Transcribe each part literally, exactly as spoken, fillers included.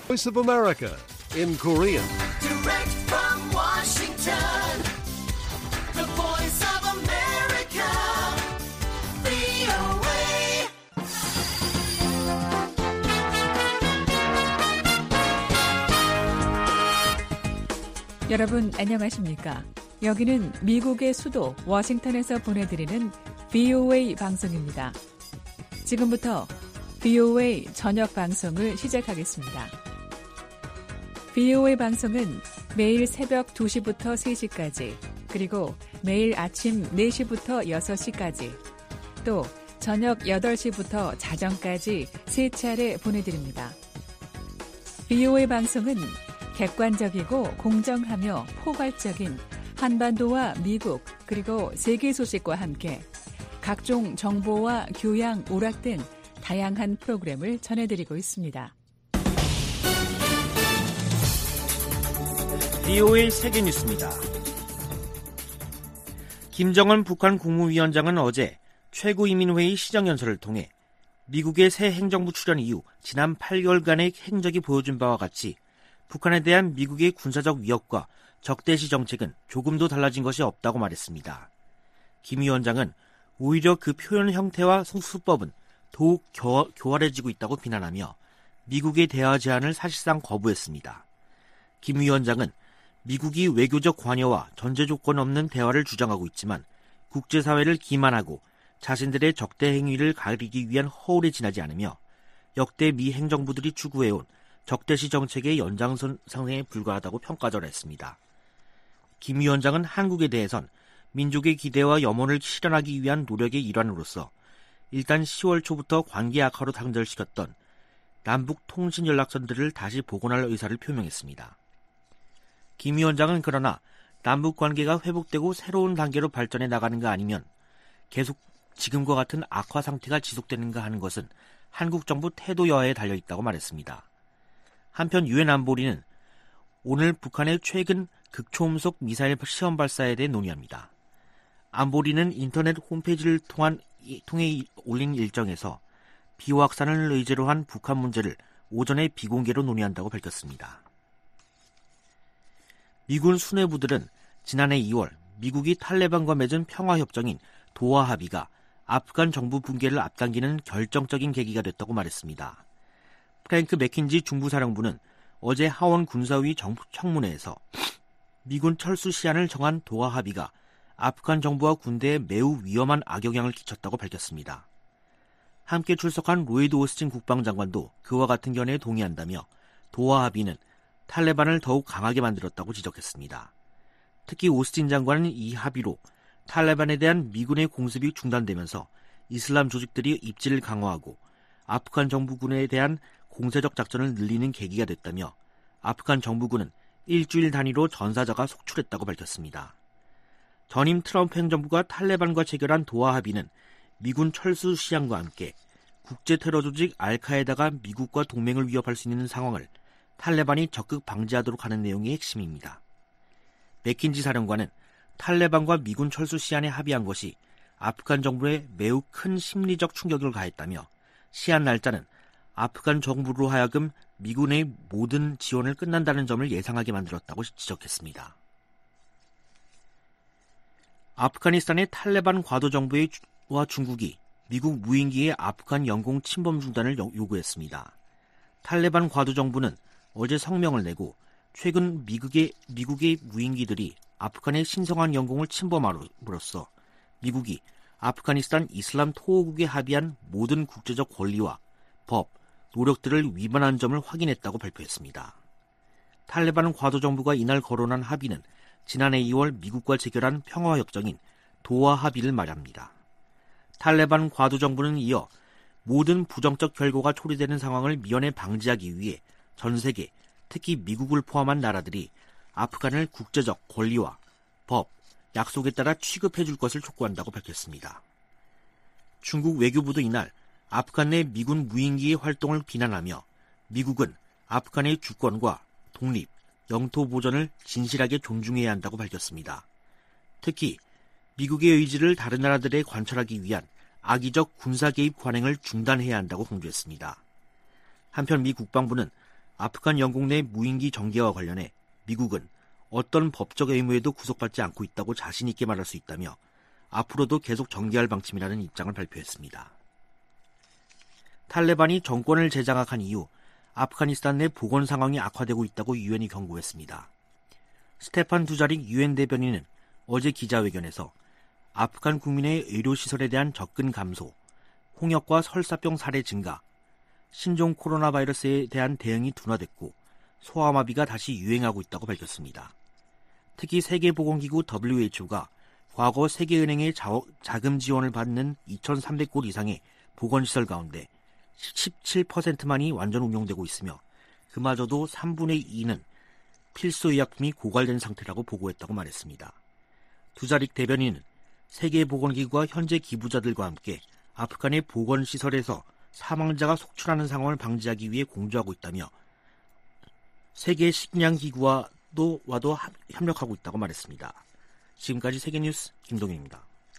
Voice of America in Korean. Direct from Washington, the Voice of America, 브이오에이. 여러분 안녕하십니까? 여기는 미국의 수도 워싱턴에서 보내드리는 브이오에이 방송입니다. 지금부터 브이오에이 저녁 방송을 시작하겠습니다. 브이오에이 방송은 매일 새벽 두 시부터 세 시까지, 그리고 매일 아침 네 시부터 여섯 시까지, 또 저녁 여덟 시부터 자정까지 세 차례 보내드립니다. 브이오에이 방송은 객관적이고 공정하며 포괄적인 한반도와 미국 그리고 세계 소식과 함께 각종 정보와 교양, 오락 등 다양한 프로그램을 전해드리고 있습니다. 브이오에이 세계뉴스입니다. 김정은 북한 국무위원장은 어제 최고인민회의 시정연설을 통해 미국의 새 행정부 출연 이후 지난 팔 개월간의 행적이 보여준 바와 같이 북한에 대한 미국의 군사적 위협과 적대시 정책은 조금도 달라진 것이 없다고 말했습니다. 김 위원장은 오히려 그 표현 형태와 수법은 더욱 교, 교활해지고 있다고 비난하며 미국의 대화 제안을 사실상 거부했습니다. 김 위원장은 미국이 외교적 관여와 전제 조건 없는 대화를 주장하고 있지만 국제사회를 기만하고 자신들의 적대 행위를 가리기 위한 허울에 지나지 않으며 역대 미 행정부들이 추구해온 적대시 정책의 연장선상에 불과하다고 평가절하했습니다. 김 위원장은 한국에 대해선 민족의 기대와 염원을 실현하기 위한 노력의 일환으로서 일단 시월 초부터 관계 악화로 단절시켰던 남북 통신 연락선들을 다시 복원할 의사를 표명했습니다. 김 위원장은 그러나 남북 관계가 회복되고 새로운 단계로 발전해 나가는가 아니면 계속 지금과 같은 악화 상태가 지속되는가 하는 것은 한국 정부 태도 여하에 달려있다고 말했습니다. 한편 유엔 안보리는 오늘 북한의 최근 극초음속 미사일 시험 발사에 대해 논의합니다. 안보리는 인터넷 홈페이지를 통한, 통해 올린 일정에서 비호 확산을 의제로 한 북한 문제를 오전에 비공개로 논의한다고 밝혔습니다. 미군 수뇌부들은 지난해 이월 미국이 탈레반과 맺은 평화협정인 도하 합의가 아프간 정부 붕괴를 앞당기는 결정적인 계기가 됐다고 말했습니다. 프랭크 맥킨지 중부사령부는 어제 하원 군사위 청문회에서 미군 철수 시한을 정한 도하 합의가 아프간 정부와 군대에 매우 위험한 악영향을 끼쳤다고 밝혔습니다. 함께 출석한 로이드 오스틴 국방장관도 그와 같은 견해에 동의한다며 도하 합의는 탈레반을 더욱 강하게 만들었다고 지적했습니다. 특히 오스틴 장관은 이 합의로 탈레반에 대한 미군의 공습이 중단되면서 이슬람 조직들이 입지를 강화하고 아프간 정부군에 대한 공세적 작전을 늘리는 계기가 됐다며 아프간 정부군은 일주일 단위로 전사자가 속출했다고 밝혔습니다. 전임 트럼프 행정부가 탈레반과 체결한 도하 합의는 미군 철수 시한과 함께 국제 테러 조직 알카에다가 미국과 동맹을 위협할 수 있는 상황을 탈레반이 적극 방지하도록 하는 내용이 핵심입니다. 맥킨지 사령관은 탈레반과 미군 철수 시한에 합의한 것이 아프간 정부에 매우 큰 심리적 충격을 가했다며 시한 날짜는 아프간 정부로 하여금 미군의 모든 지원을 끝난다는 점을 예상하게 만들었다고 지적했습니다. 아프가니스탄의 탈레반 과도정부와 중국이 미국 무인기의 아프간 영공 침범 중단을 요구했습니다. 탈레반 과도정부는 어제 성명을 내고 최근 미국의, 미국의 무인기들이 아프간의 신성한 영공을 침범함으로써 미국이 아프가니스탄 이슬람 토호국에 합의한 모든 국제적 권리와 법, 노력들을 위반한 점을 확인했다고 발표했습니다. 탈레반 과도정부가 이날 거론한 합의는 지난해 이월 미국과 체결한 평화협정인 도하 합의를 말합니다. 탈레반 과도정부는 이어 모든 부정적 결과가 초래되는 상황을 미연에 방지하기 위해 전 세계, 특히 미국을 포함한 나라들이 아프간을 국제적 권리와 법, 약속에 따라 취급해 줄 것을 촉구한다고 밝혔습니다. 중국 외교부도 이날 아프간 내 미군 무인기의 활동을 비난하며 미국은 아프간의 주권과 독립, 영토 보전을 진실하게 존중해야 한다고 밝혔습니다. 특히 미국의 의지를 다른 나라들에 관철하기 위한 악의적 군사 개입 관행을 중단해야 한다고 강조했습니다. 한편 미 국방부는 아프간 영국 내 무인기 전개와 관련해 미국은 어떤 법적 의무에도 구속받지 않고 있다고 자신 있게 말할 수 있다며 앞으로도 계속 전개할 방침이라는 입장을 발표했습니다. 탈레반이 정권을 재장악한 이후 아프가니스탄 내 보건 상황이 악화되고 있다고 유엔이 경고했습니다. 스테판 두자릭 유엔 대변인은 어제 기자회견에서 아프간 국민의 의료시설에 대한 접근 감소, 홍역과 설사병 사례 증가, 신종 코로나 바이러스에 대한 대응이 둔화됐고 소아마비가 다시 유행하고 있다고 밝혔습니다. 특히 세계보건기구 더블유에이치오가 과거 세계은행의 자금 지원을 받는 이천삼백 곳 이상의 보건시설 가운데 십칠 퍼센트만이 완전 운영되고 있으며 그마저도 삼분의 이는 필수의약품이 고갈된 상태라고 보고했다고 말했습니다. 두자릭 대변인은 세계보건기구가 현재 기부자들과 함께 아프간의 보건시설에서 사망자가 속출하는 상황을 방지하기 위해 공조하고 있다며 세계식량기구와도 와도 협력하고 있다고 말했습니다. 지금까지 세계뉴스 김동현입니다.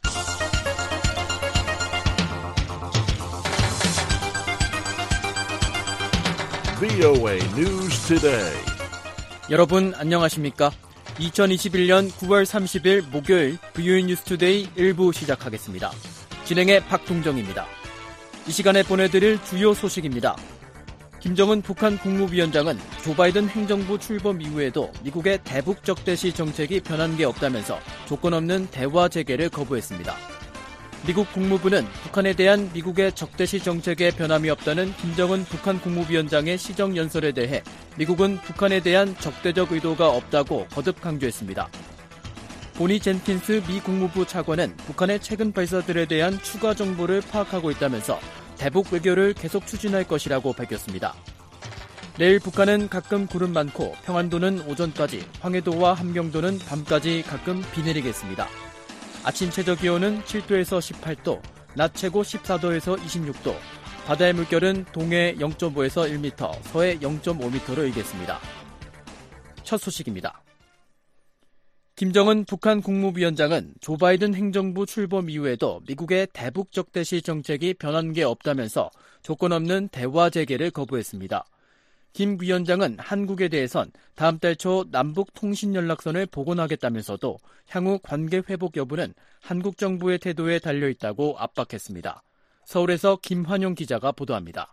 브이오에이 News Today. 여러분 안녕하십니까? 이천이십일 년 구월 삼십일 목요일 브이오에이 뉴스 투데이 일 부 시작하겠습니다. 진행의 박동정입니다. 이 시간에 보내드릴 주요 소식입니다. 김정은 북한 국무위원장은 조 바이든 행정부 출범 이후에도 미국의 대북 적대시 정책이 변한 게 없다면서 조건 없는 대화 재개를 거부했습니다. 미국 국무부는 북한에 대한 미국의 적대시 정책에 변함이 없다는 김정은 북한 국무위원장의 시정연설에 대해 미국은 북한에 대한 적대적 의도가 없다고 거듭 강조했습니다. 보니 젠킨스 미 국무부 차관은 북한의 최근 발사들에 대한 추가 정보를 파악하고 있다면서 대북 외교를 계속 추진할 것이라고 밝혔습니다. 내일 북한은 가끔 구름 많고 평안도는 오전까지, 황해도와 함경도는 밤까지 가끔 비 내리겠습니다. 아침 최저기온은 칠 도에서 십팔 도, 낮 최고 십사 도에서 이십육 도, 바다의 물결은 동해 영 점 오에서 일 미터, 서해 영 점 오 미터로 일겠습니다. 첫 소식입니다. 김정은 북한 국무위원장은 조 바이든 행정부 출범 이후에도 미국의 대북 적대시 정책이 변한 게 없다면서 조건 없는 대화 재개를 거부했습니다. 김 위원장은 한국에 대해선 다음 달 초 남북 통신연락선을 복원하겠다면서도 향후 관계 회복 여부는 한국 정부의 태도에 달려있다고 압박했습니다. 서울에서 김환용 기자가 보도합니다.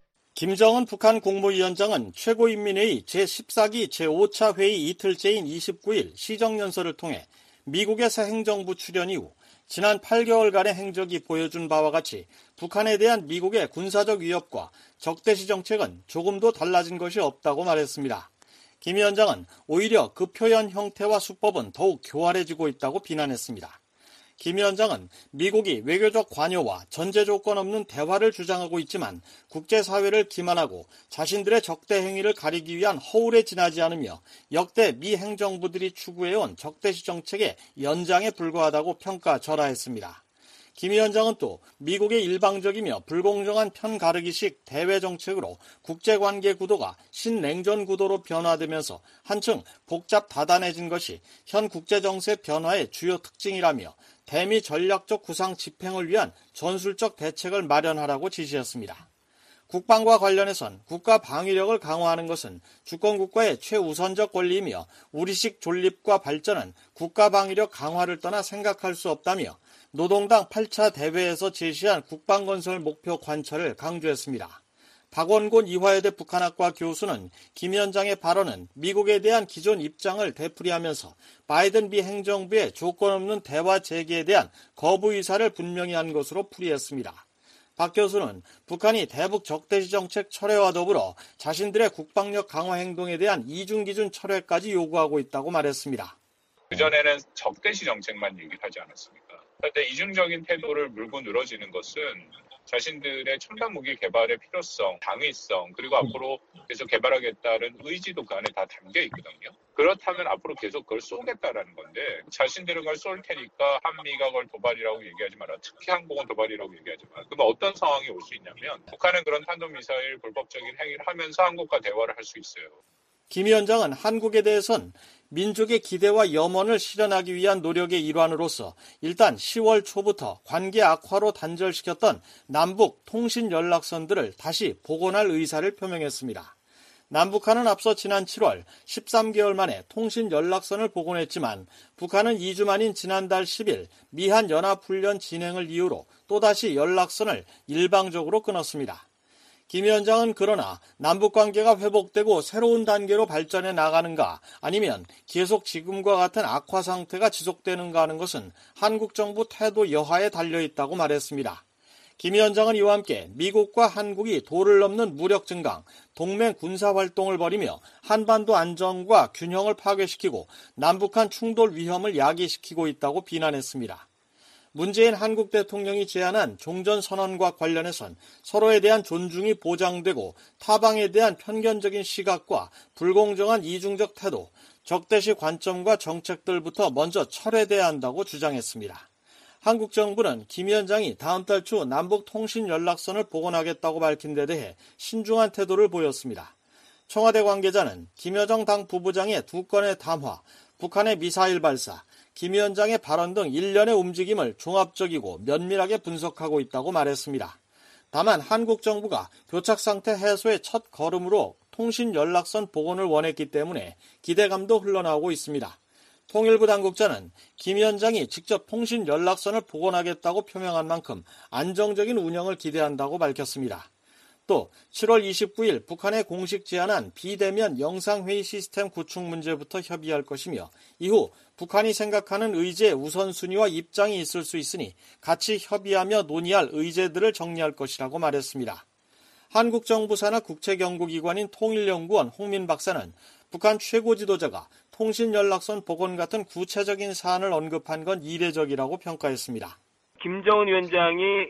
김정은 북한 국무위원장은 최고인민회의 제십사 기 제오 차 회의 이틀째인 이십구 일 시정연설을 통해 미국의 새 행정부 출현 이후 지난 팔 개월간의 행적이 보여준 바와 같이 북한에 대한 미국의 군사적 위협과 적대시 정책은 조금도 달라진 것이 없다고 말했습니다. 김 위원장은 오히려 그 표현 형태와 수법은 더욱 교활해지고 있다고 비난했습니다. 김 위원장은 미국이 외교적 관여와 전제 조건 없는 대화를 주장하고 있지만 국제사회를 기만하고 자신들의 적대 행위를 가리기 위한 허울에 지나지 않으며 역대 미 행정부들이 추구해온 적대시 정책의 연장에 불과하다고 평가절하했습니다. 김 위원장은 또 미국의 일방적이며 불공정한 편가르기식 대외 정책으로 국제관계 구도가 신냉전 구도로 변화되면서 한층 복잡 다단해진 것이 현 국제정세 변화의 주요 특징이라며 대미 전략적 구상 집행을 위한 전술적 대책을 마련하라고 지시했습니다. 국방과 관련해선 국가 방위력을 강화하는 것은 주권국가의 최우선적 권리이며 우리식 존립과 발전은 국가 방위력 강화를 떠나 생각할 수 없다며 노동당 팔 차 대회에서 제시한 국방건설 목표 관철을 강조했습니다. 박원곤 이화여대 북한학과 교수는 김 위원장의 발언은 미국에 대한 기존 입장을 되풀이하면서 바이든 미 행정부의 조건 없는 대화 재개에 대한 거부 의사를 분명히 한 것으로 풀이했습니다. 박 교수는 북한이 대북 적대시 정책 철회와 더불어 자신들의 국방력 강화 행동에 대한 이중기준 철회까지 요구하고 있다고 말했습니다. 그전에는 적대시 정책만 얘기를 하지 않았습니까? 그런데 이중적인 태도를 물고 늘어지는 것은 자신들의 첨단 무기 개발의 필요성, 당위성, 그리고 앞으로 계속 개발하겠다는 의지도 그 안에 다 담겨 있거든요. 그렇다면 앞으로 계속 그걸 쏘겠다라는 건데 자신들은 그걸 쏠 테니까 한미가 그걸 도발이라고 얘기하지 마라. 특히 한국은 도발이라고 얘기하지 마라. 그러면 어떤 상황이 올 수 있냐면 북한은 그런 탄도미사일 불법적인 행위를 하면서 한국과 대화를 할 수 있어요. 김 위원장은 한국에 대해선 민족의 기대와 염원을 실현하기 위한 노력의 일환으로서 일단 시월 초부터 관계 악화로 단절시켰던 남북 통신 연락선들을 다시 복원할 의사를 표명했습니다. 남북한은 앞서 지난 칠월 십삼 개월 만에 통신 연락선을 복원했지만 북한은 이 주 만인 지난달 십 일 미한 연합훈련 진행을 이유로 또다시 연락선을 일방적으로 끊었습니다. 김 위원장은 그러나 남북관계가 회복되고 새로운 단계로 발전해 나가는가 아니면 계속 지금과 같은 악화 상태가 지속되는가 하는 것은 한국 정부 태도 여하에 달려있다고 말했습니다. 김 위원장은 이와 함께 미국과 한국이 도를 넘는 무력 증강, 동맹 군사활동을 벌이며 한반도 안정과 균형을 파괴시키고 남북한 충돌 위험을 야기시키고 있다고 비난했습니다. 문재인 한국 대통령이 제안한 종전선언과 관련해선 서로에 대한 존중이 보장되고 타방에 대한 편견적인 시각과 불공정한 이중적 태도, 적대시 관점과 정책들부터 먼저 철회돼야 한다고 주장했습니다. 한국 정부는 김 위원장이 다음 달 초 남북 통신 연락선을 복원하겠다고 밝힌 데 대해 신중한 태도를 보였습니다. 청와대 관계자는 김여정 당 부부장의 두 건의 담화, 북한의 미사일 발사, 김 위원장의 발언 등 일련의 움직임을 종합적이고 면밀하게 분석하고 있다고 말했습니다. 다만 한국 정부가 교착 상태 해소의 첫 걸음으로 통신 연락선 복원을 원했기 때문에 기대감도 흘러나오고 있습니다. 통일부 당국자는 김 위원장이 직접 통신 연락선을 복원하겠다고 표명한 만큼 안정적인 운영을 기대한다고 밝혔습니다. 또 칠월 이십구일 북한에 공식 제안한 비대면 영상회의 시스템 구축 문제부터 협의할 것이며 이후 북한이 생각하는 의제 우선순위와 입장이 있을 수 있으니 같이 협의하며 논의할 의제들을 정리할 것이라고 말했습니다. 한국 정부 산하 국책연구기관인 통일연구원 홍민 박사는 북한 최고 지도자가 통신연락선 복원 같은 구체적인 사안을 언급한 건 이례적이라고 평가했습니다. 김정은 위원장이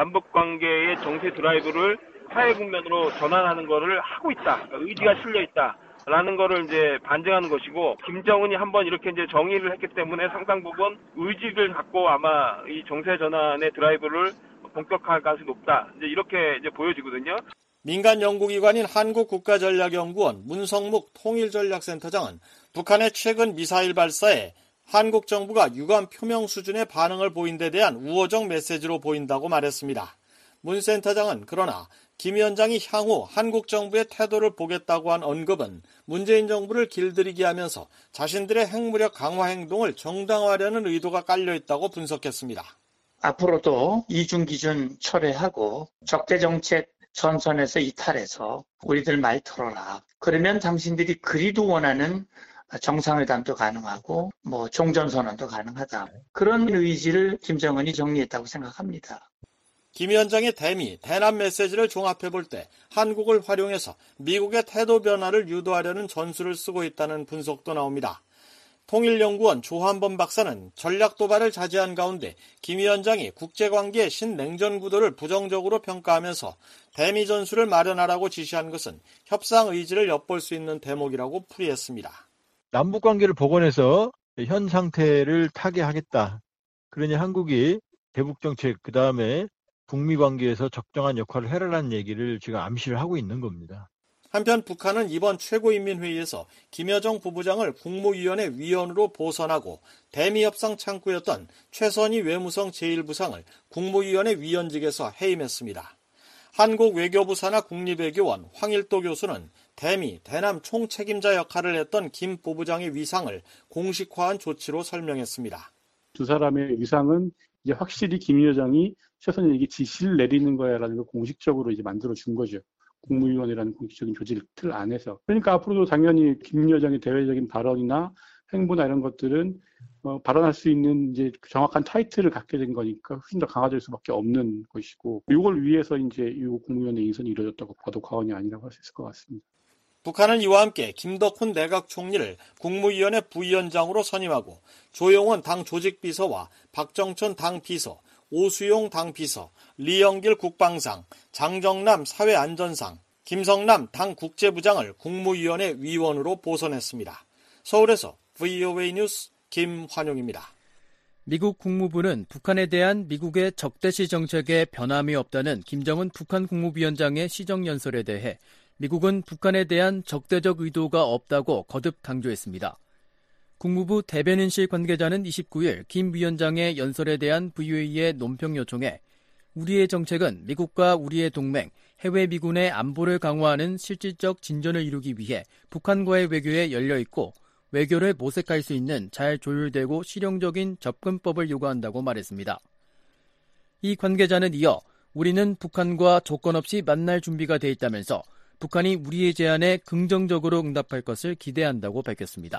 남북관계의 정세 드라이브를 사회 국면으로 전환하는 것을 하고 있다. 그러니까 의지가 실려 있다라는 것을 이제 반증하는 것이고, 김정은이 한번 이렇게 이제 정의를 했기 때문에 상당 부분 의지를 갖고 아마 이 정세 전환의 드라이브를 본격화할 가능성이 높다. 이제 이렇게 이제 보여지거든요. 민간 연구기관인 한국국가전략연구원 문성묵 통일전략센터장은 북한의 최근 미사일 발사에 한국 정부가 유감 표명 수준의 반응을 보인 데 대한 우호적 메시지로 보인다고 말했습니다. 문 센터장은 그러나 김 위원장이 향후 한국 정부의 태도를 보겠다고 한 언급은 문재인 정부를 길들이게 하면서 자신들의 핵무력 강화 행동을 정당화하려는 의도가 깔려있다고 분석했습니다. 앞으로도 이중기준 철회하고 적대정책 전선에서 이탈해서 우리들 말 들어라. 그러면 당신들이 그리도 원하는 정상회담도 가능하고 뭐 종전선언도 가능하다. 그런 의지를 김정은이 정리했다고 생각합니다. 김 위원장의 대미, 대남 메시지를 종합해볼 때 한국을 활용해서 미국의 태도 변화를 유도하려는 전술을 쓰고 있다는 분석도 나옵니다. 통일연구원 조한범 박사는 전략 도발을 자제한 가운데 김 위원장이 국제관계의 신냉전 구도를 부정적으로 평가하면서 대미 전술을 마련하라고 지시한 것은 협상 의지를 엿볼 수 있는 대목이라고 풀이했습니다. 남북관계를 복원해서 현 상태를 타개하겠다. 그러니 한국이 대북정책 그다음에 북미관계에서 적정한 역할을 해라라는 얘기를 지금 암시를 하고 있는 겁니다. 한편 북한은 이번 최고인민회의에서 김여정 부부장을 국무위원회 위원으로 보선하고 대미협상 창구였던 최선희 외무성 제일 부상을 국무위원회 위원직에서 해임했습니다. 한국 외교부 산하 국립외교원 황일도 교수는 대미, 대남 총책임자 역할을 했던 김 부부장의 위상을 공식화한 조치로 설명했습니다. 두 사람의 위상은 이제 확실히 김 위원장이 최선희에게 지시를 내리는 거야라는 걸 공식적으로 이제 만들어 준 거죠. 국무위원회라는 공식적인 조직 틀 안에서. 그러니까 앞으로도 당연히 김 위원장의 대외적인 발언이나 행보나 이런 것들은 어, 발언할 수 있는 이제 정확한 타이틀을 갖게 된 거니까 훨씬 더 강화될 수밖에 없는 것이고, 이걸 위해서 이제 이 국무위원회 인선이 이루어졌다고 봐도 과언이 아니라고 할 수 있을 것 같습니다. 북한은 이와 함께 김덕훈 내각 총리를 국무위원회 부위원장으로 선임하고 조용원 당 조직비서와 박정천 당 비서, 오수용 당 비서, 리영길 국방상, 장정남 사회안전상, 김성남 당 국제부장을 국무위원회 위원으로 보선했습니다. 서울에서 브이오에이 뉴스 김환용입니다. 미국 국무부는 북한에 대한 미국의 적대시 정책에 변함이 없다는 김정은 북한 국무위원장의 시정연설에 대해 미국은 북한에 대한 적대적 의도가 없다고 거듭 강조했습니다. 국무부 대변인실 관계자는 이십구일 김 위원장의 연설에 대한 브이오에이의 논평 요청에 우리의 정책은 미국과 우리의 동맹, 해외 미군의 안보를 강화하는 실질적 진전을 이루기 위해 북한과의 외교에 열려있고 외교를 모색할 수 있는 잘 조율되고 실용적인 접근법을 요구한다고 말했습니다. 이 관계자는 이어 우리는 북한과 조건 없이 만날 준비가 돼 있다면서 북한이 우리의 제안에 긍정적으로 응답할 것을 기대한다고 밝혔습니다.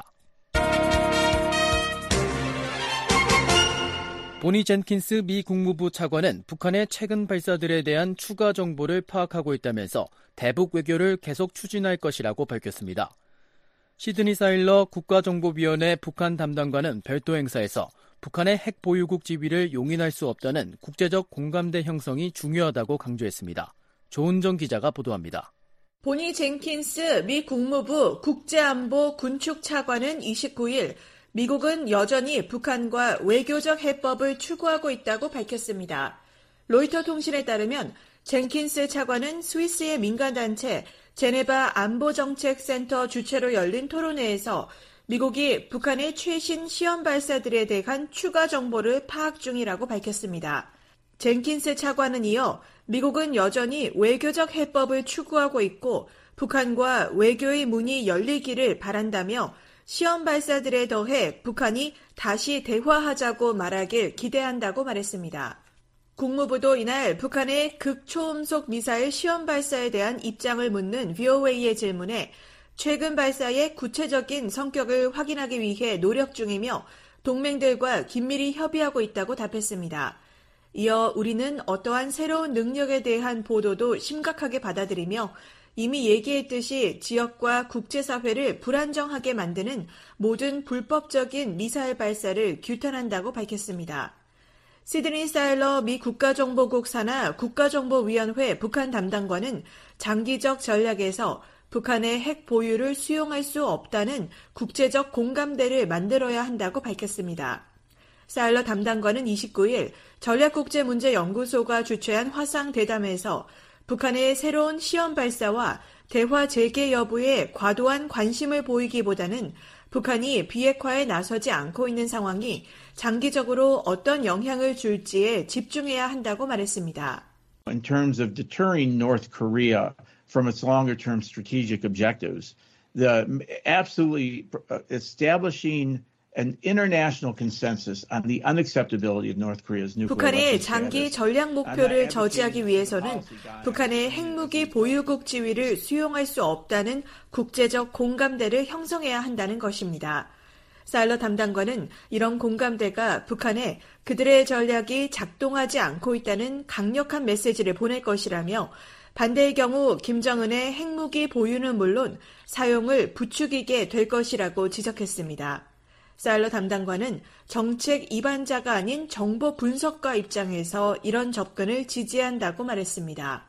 보니 젠킨스 미 국무부 차관은 북한의 최근 발사들에 대한 추가 정보를 파악하고 있다면서 대북 외교를 계속 추진할 것이라고 밝혔습니다. 시드니 사일러 국가정보위원회 북한 담당관은 별도 행사에서 북한의 핵 보유국 지위를 용인할 수 없다는 국제적 공감대 형성이 중요하다고 강조했습니다. 조은정 기자가 보도합니다. 보니 젠킨스 미 국무부 국제안보 군축 차관은 이십구일 미국은 여전히 북한과 외교적 해법을 추구하고 있다고 밝혔습니다. 로이터 통신에 따르면 젠킨스 차관은 스위스의 민간단체 제네바 안보정책센터 주최로 열린 토론회에서 미국이 북한의 최신 시험 발사들에 대한 추가 정보를 파악 중이라고 밝혔습니다. 젠킨스 차관은 이어 미국은 여전히 외교적 해법을 추구하고 있고 북한과 외교의 문이 열리기를 바란다며 시험 발사들에 더해 북한이 다시 대화하자고 말하길 기대한다고 말했습니다. 국무부도 이날 북한의 극초음속 미사일 시험 발사에 대한 입장을 묻는 브이오에이의 질문에 최근 발사의 구체적인 성격을 확인하기 위해 노력 중이며 동맹들과 긴밀히 협의하고 있다고 답했습니다. 이어 우리는 어떠한 새로운 능력에 대한 보도도 심각하게 받아들이며 이미 얘기했듯이 지역과 국제사회를 불안정하게 만드는 모든 불법적인 미사일 발사를 규탄한다고 밝혔습니다. 시드니 사일러 미 국가정보국 산하 국가정보위원회 북한 담당관은 장기적 전략에서 북한의 핵 보유를 수용할 수 없다는 국제적 공감대를 만들어야 한다고 밝혔습니다. 사일러 담당관은 이십구일 전략국제문제연구소가 주최한 화상대담에서 북한의 새로운 시험 발사와 대화 재개 여부에 과도한 관심을 보이기보다는 북한이 비핵화에 나서지 않고 있는 상황이 장기적으로 어떤 영향을 줄지에 집중해야 한다고 말했습니다. In terms of deterring North Korea from its longer-term strategic objectives, the absolutely establishing an international consensus on the unacceptability of North Korea's nuclear 북한의 weapons 장기 status. 전략 목표를 저지하기 위해서는 북한의 핵무기 보유국 지위를 수용할 수 없다는 국제적 공감대를 형성해야 한다는 것입니다. 사일러 담당관은 이런 공감대가 북한에 그들의 전략이 작동하지 않고 있다는 강력한 메시지를 보낼 것이라며 반대의 경우 김정은의 핵무기 보유는 물론 사용을 부추기게 될 것이라고 지적했습니다. 사일러 담당관은 정책 이반자가 아닌 정보 분석가 입장에서 이런 접근을 지지한다고 말했습니다.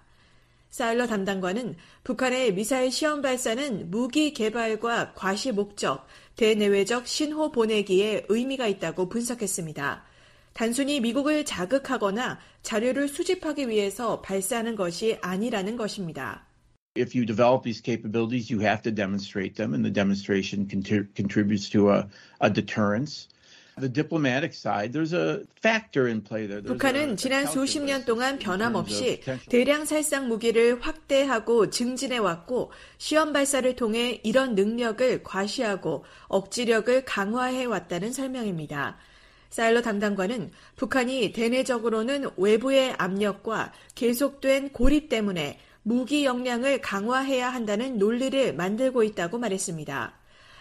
사일러 담당관은 북한의 미사일 시험 발사는 무기 개발과 과시 목적, 대내외적 신호 보내기에 의미가 있다고 분석했습니다. 단순히 미국을 자극하거나 자료를 수집하기 위해서 발사하는 것이 아니라는 것입니다. If you develop these capabilities, you have to demonstrate them, and the demonstration conti- contributes to a, a deterrence. The diplomatic side, there's a factor in play there. 북한은 지난 수십 년 동안 변함없이 대량 살상 무기를 확대하고 증진해왔고 시험 발사를 통해 이런 능력을 과시하고 억지력을 강화해왔다는 설명입니다. 사일러 담당관은 북한이 대내적으로는 외부의 압력과 계속된 고립 때문에 무기 역량을 강화해야 한다는 논리를 만들고 있다고 말했습니다.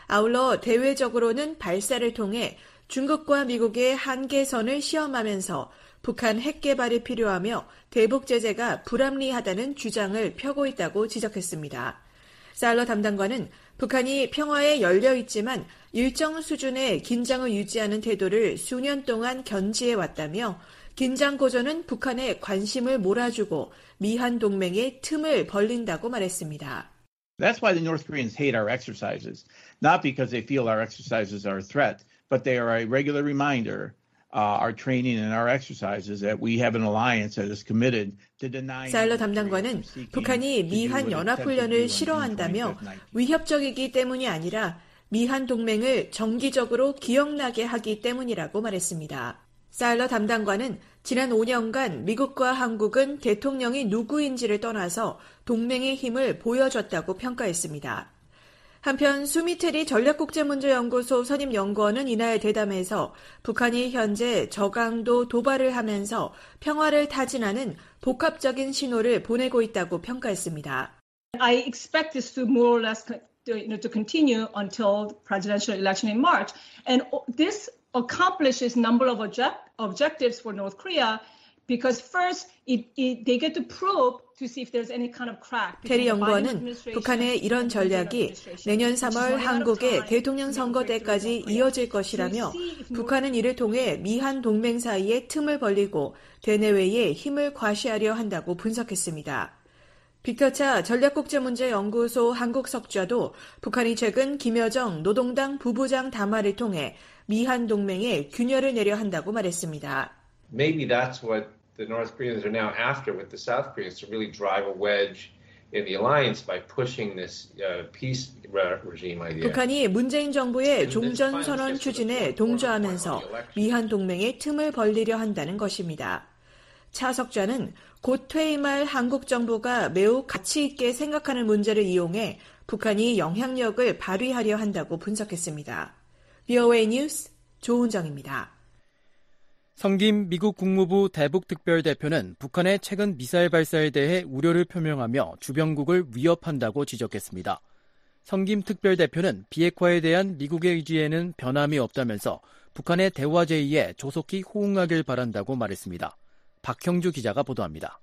아울러 대외적으로는 발사를 통해 중국과 미국의 한계선을 시험하면서 북한 핵 개발이 필요하며 대북 제재가 불합리하다는 주장을 펴고 있다고 지적했습니다. 사일러 담당관은 북한이 평화에 열려 있지만 일정 수준의 긴장을 유지하는 태도를 수년 동안 견지해왔다며 긴장 고조는 북한에 관심을 몰아주고 미한 동맹의 틈을 벌린다고 말했습니다. That's why the North Koreans hate our exercises. Not because they feel our exercises are a threat, but they are a regular reminder, uh, our training and our exercises, that we have an alliance that is committed to denying. 사일러 담당관은 북한이 미한 연합훈련을 싫어한다며 위협적이기 때문이 아니라 미한 동맹을 정기적으로 기억나게 하기 때문이라고 말했습니다. 사일러 담당관은 지난 오 년간 미국과 한국은 대통령이 누구인지를 떠나서 동맹의 힘을 보여줬다고 평가했습니다. 한편 수미테리 전략국제문제연구소 선임연구원은 이날 대담에서 북한이 현재 저강도 도발을 하면서 평화를 타진하는 복합적인 신호를 보내고 있다고 평가했습니다. I expect this to more or less you know, to continue until the presidential election in March. And this accomplishes a number of object, objectives for North Korea because first it, it, they get to probe to see if there's any kind of crack. 테리 연구원은 북한의 이런 전략이 내년 삼월 한국의 대통령 선거 때까지 이어질 것이라며 북한은 이를 통해 미한 동맹 사이에 틈을 벌리고 대내외에 힘을 과시하려 한다고 분석했습니다. 빅터차 전략국제문제연구소 한국석좌도 북한이 최근 김여정 노동당 부부장 담화를 통해 미한 동맹에 균열을 내려 한다고 말했습니다. Maybe that's what the North Koreans are now after with the South Koreans, to really drive a wedge in the alliance by pushing this uh, peace regime idea. 북한이 문재인 정부의 종전 선언 추진에 동조하면서 미한 동맹에 틈을 벌리려 한다는 것입니다. 차 석좌는 곧 퇴임할 한국 정부가 매우 가치 있게 생각하는 문제를 이용해 북한이 영향력을 발휘하려 한다고 분석했습니다. 브이오에이 뉴스 조은정입니다. 성김 미국 국무부 대북특별대표는 북한의 최근 미사일 발사에 대해 우려를 표명하며 주변국을 위협한다고 지적했습니다. 성김 특별대표는 비핵화에 대한 미국의 의지에는 변함이 없다면서 북한의 대화 제의에 조속히 호응하길 바란다고 말했습니다. 박형주 기자가 보도합니다.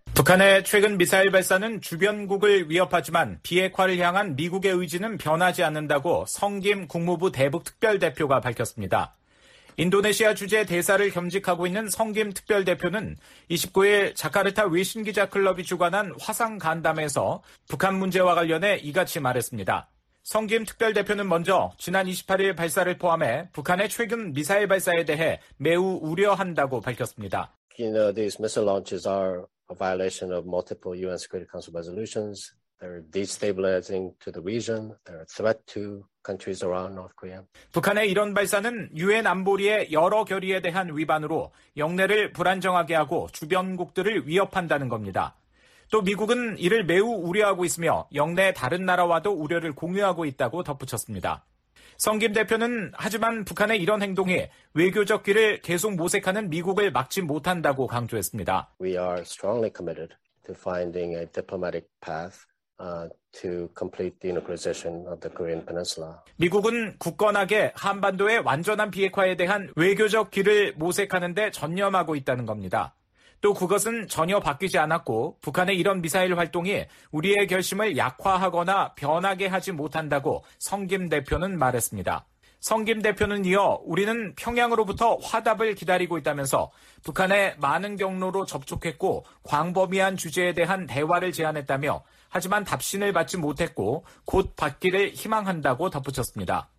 북한의 최근 미사일 발사는 주변국을 위협하지만 비핵화를 향한 미국의 의지는 변하지 않는다고 성김 국무부 대북특별대표가 밝혔습니다. 인도네시아 주재 대사를 겸직하고 있는 성김 특별대표는 이십구 일 자카르타 외신기자클럽이 주관한 화상 간담회에서 북한 문제와 관련해 이같이 말했습니다. 성김 특별대표는 먼저 지난 이십팔 일 발사를 포함해 북한의 최근 미사일 발사에 대해 매우 우려한다고 밝혔습니다. You know, these missile launches are a violation of multiple 유엔 Security Council resolutions. They're destabilizing to the region. They're a threat to countries around North Korea. 북한의 이런 발사는 유엔 안보리의 여러 결의에 대한 위반으로 영내를 불안정하게 하고 주변국들을 위협한다는 겁니다. 또 미국은 이를 매우 우려하고 있으며 영내 다른 나라와도 우려를 공유하고 있다고 덧붙였습니다. 성김 대표는 하지만 북한의 이런 행동이 외교적 길을 계속 모색하는 미국을 막지 못한다고 강조했습니다. We are strongly committed to finding a diplomatic path uh, to complete the denuclearization of the Korean Peninsula. 미국은 굳건하게 한반도의 완전한 비핵화에 대한 외교적 길을 모색하는 데 전념하고 있다는 겁니다. 또 그것은 전혀 바뀌지 않았고 북한의 이런 미사일 활동이 우리의 결심을 약화하거나 변하게 하지 못한다고 성김 대표는 말했습니다. 성김 대표는 이어 우리는 평양으로부터 화답을 기다리고 있다면서 북한의 많은 경로로 접촉했고 광범위한 주제에 대한 대화를 제안했다며 하지만 답신을 받지 못했고 곧 받기를 희망한다고 덧붙였습니다.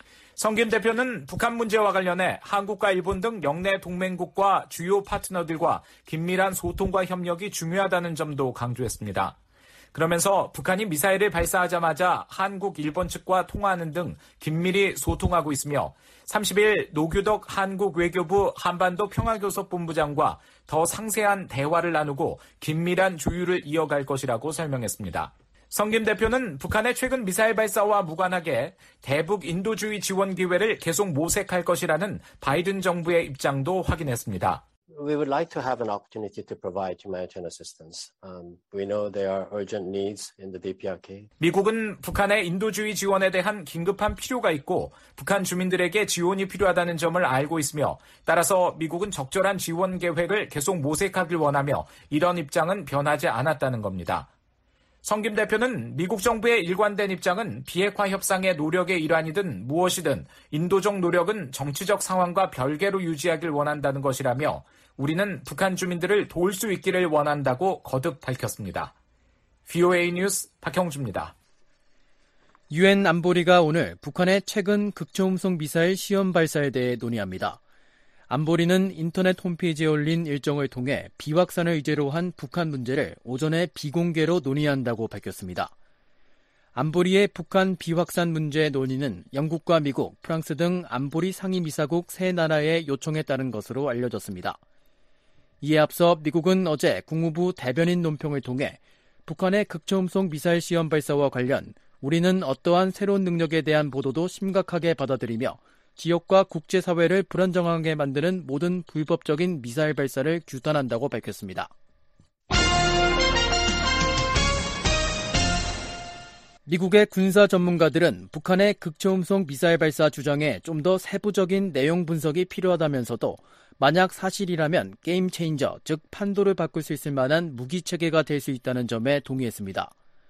성김 대표는 북한 문제와 관련해 한국과 일본 등 영내 동맹국과 주요 파트너들과 긴밀한 소통과 협력이 중요하다는 점도 강조했습니다. 그러면서 북한이 미사일을 발사하자마자 한국, 일본 측과 통화하는 등 긴밀히 소통하고 있으며 삼십 일 노규덕 한국 외교부 한반도 평화교섭본부장과 더 상세한 대화를 나누고 긴밀한 조율을 이어갈 것이라고 설명했습니다. 성김 대표는 북한의 최근 미사일 발사와 무관하게 대북 인도주의 지원 기회를 계속 모색할 것이라는 바이든 정부의 입장도 확인했습니다. We would like to have an opportunity to provide humanitarian assistance. Um, we know there are urgent needs in the 디피아르케이. 미국은 북한의 인도주의 지원에 대한 긴급한 필요가 있고 북한 주민들에게 지원이 필요하다는 점을 알고 있으며 따라서 미국은 적절한 지원 계획을 계속 모색하길 원하며 이런 입장은 변하지 않았다는 겁니다. 성김 대표는 미국 정부의 일관된 입장은 비핵화 협상의 노력의 일환이든 무엇이든 인도적 노력은 정치적 상황과 별개로 유지하길 원한다는 것이라며 우리는 북한 주민들을 도울 수 있기를 원한다고 거듭 밝혔습니다. 브이오에이 뉴스 박형주입니다. 유엔 안보리가 오늘 북한의 최근 극초음속 미사일 시험 발사에 대해 논의합니다. 안보리는 인터넷 홈페이지에 올린 일정을 통해 비확산을 의제로 한 북한 문제를 오전에 비공개로 논의한다고 밝혔습니다. 안보리의 북한 비확산 문제 논의는 영국과 미국, 프랑스 등 안보리 상임이사국 세 나라의 요청에 따른 것으로 알려졌습니다. 이에 앞서 미국은 어제 국무부 대변인 논평을 통해 북한의 극초음속 미사일 시험 발사와 관련 우리는 어떠한 새로운 능력에 대한 보도도 심각하게 받아들이며 지역과 국제사회를 불안정하게 만드는 모든 불법적인 미사일 발사를 규탄한다고 밝혔습니다. 미국의 군사 전문가들은 북한의 극초음속 미사일 발사 주장에 좀 더 세부적인 내용 분석이 필요하다면서도 만약 사실이라면 게임 체인저, 즉 판도를 바꿀 수 있을 만한 무기 체계가 될 수 있다는 점에 동의했습니다.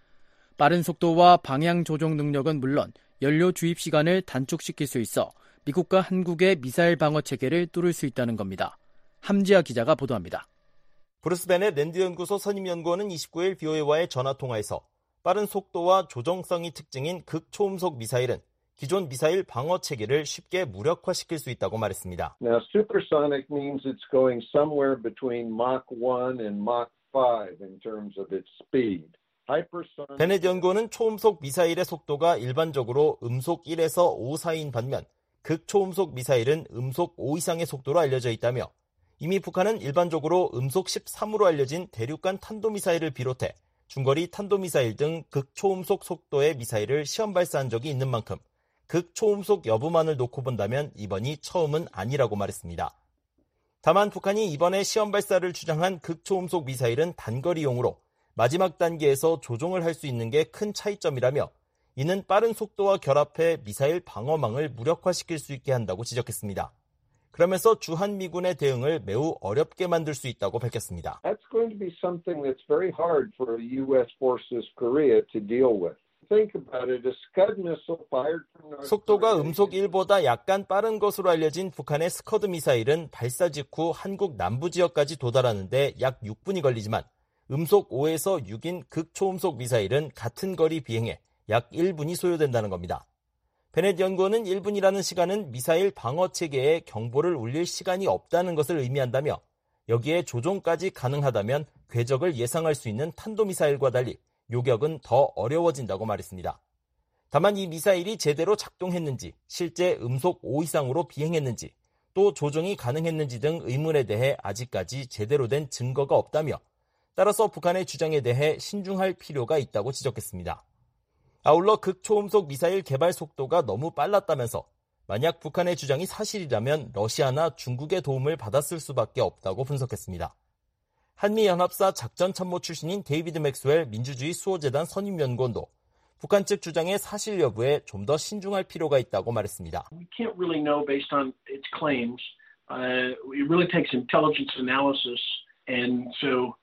빠른 속도와 방향 조종 능력은 물론 연료 주입 시간을 단축시킬 수 있어 미국과 한국의 미사일 방어 체계를 뚫을 수 있다는 겁니다. 함지아 기자가 보도합니다. 브루스 베넷 랜드연구소 선임연구원은 이십구일 비오에이와의 전화통화에서 빠른 속도와 조정성이 특징인 극초음속 미사일은 기존 미사일 방어 체계를 쉽게 무력화시킬 수 있다고 말했습니다. Now, supersonic means it's going somewhere between Mach one and Mach five in terms of its speed. Hypersonic... 베넷 연구원은 초음속 미사일의 속도가 일반적으로 음속 일에서 오 사이인 반면 극초음속 미사일은 음속 오 이상의 속도로 알려져 있다며 이미 북한은 일반적으로 음속 십삼으로 알려진 대륙간 탄도미사일을 비롯해 중거리 탄도미사일 등 극초음속 속도의 미사일을 시험 발사한 적이 있는 만큼 극초음속 여부만을 놓고 본다면 이번이 처음은 아니라고 말했습니다. 다만 북한이 이번에 시험 발사를 주장한 극초음속 미사일은 단거리용으로 마지막 단계에서 조종을 할 수 있는 게 큰 차이점이라며 이는 빠른 속도와 결합해 미사일 방어망을 무력화시킬 수 있게 한다고 지적했습니다. 그러면서 주한미군의 대응을 매우 어렵게 만들 수 있다고 밝혔습니다. That's going to be something that's very hard for the U S forces Korea to deal with. Think about it. A Scud missile fired from North 속도가 음속 일보다 약간 빠른 것으로 알려진 북한의 스커드 미사일은 발사 직후 한국 남부 지역까지 도달하는데 약 육 분이 걸리지만 음속 오에서 육인 극초음속 미사일은 같은 거리 비행에 약 일 분이 소요된다는 겁니다. 베넷 연구원은 일 분이라는 시간은 미사일 방어 체계에 경보를 울릴 시간이 없다는 것을 의미한다며 여기에 조종까지 가능하다면 궤적을 예상할 수 있는 탄도미사일과 달리 요격은 더 어려워진다고 말했습니다. 다만 이 미사일이 제대로 작동했는지, 실제 음속 오 이상으로 비행했는지, 또 조종이 가능했는지 등 의문에 대해 아직까지 제대로 된 증거가 없다며 따라서 북한의 주장에 대해 신중할 필요가 있다고 지적했습니다. 아울러 극초음속 미사일 개발 속도가 너무 빨랐다면서 만약 북한의 주장이 사실이라면 러시아나 중국의 도움을 받았을 수밖에 없다고 분석했습니다. 한미연합사 작전참모 출신인 데이비드 맥스웰 민주주의 수호재단 선임연구원도 북한 측 주장의 사실 여부에 좀 더 신중할 필요가 있다고 말했습니다. We can't really know based on its claims. Uh, it really takes intelligence analysis, and so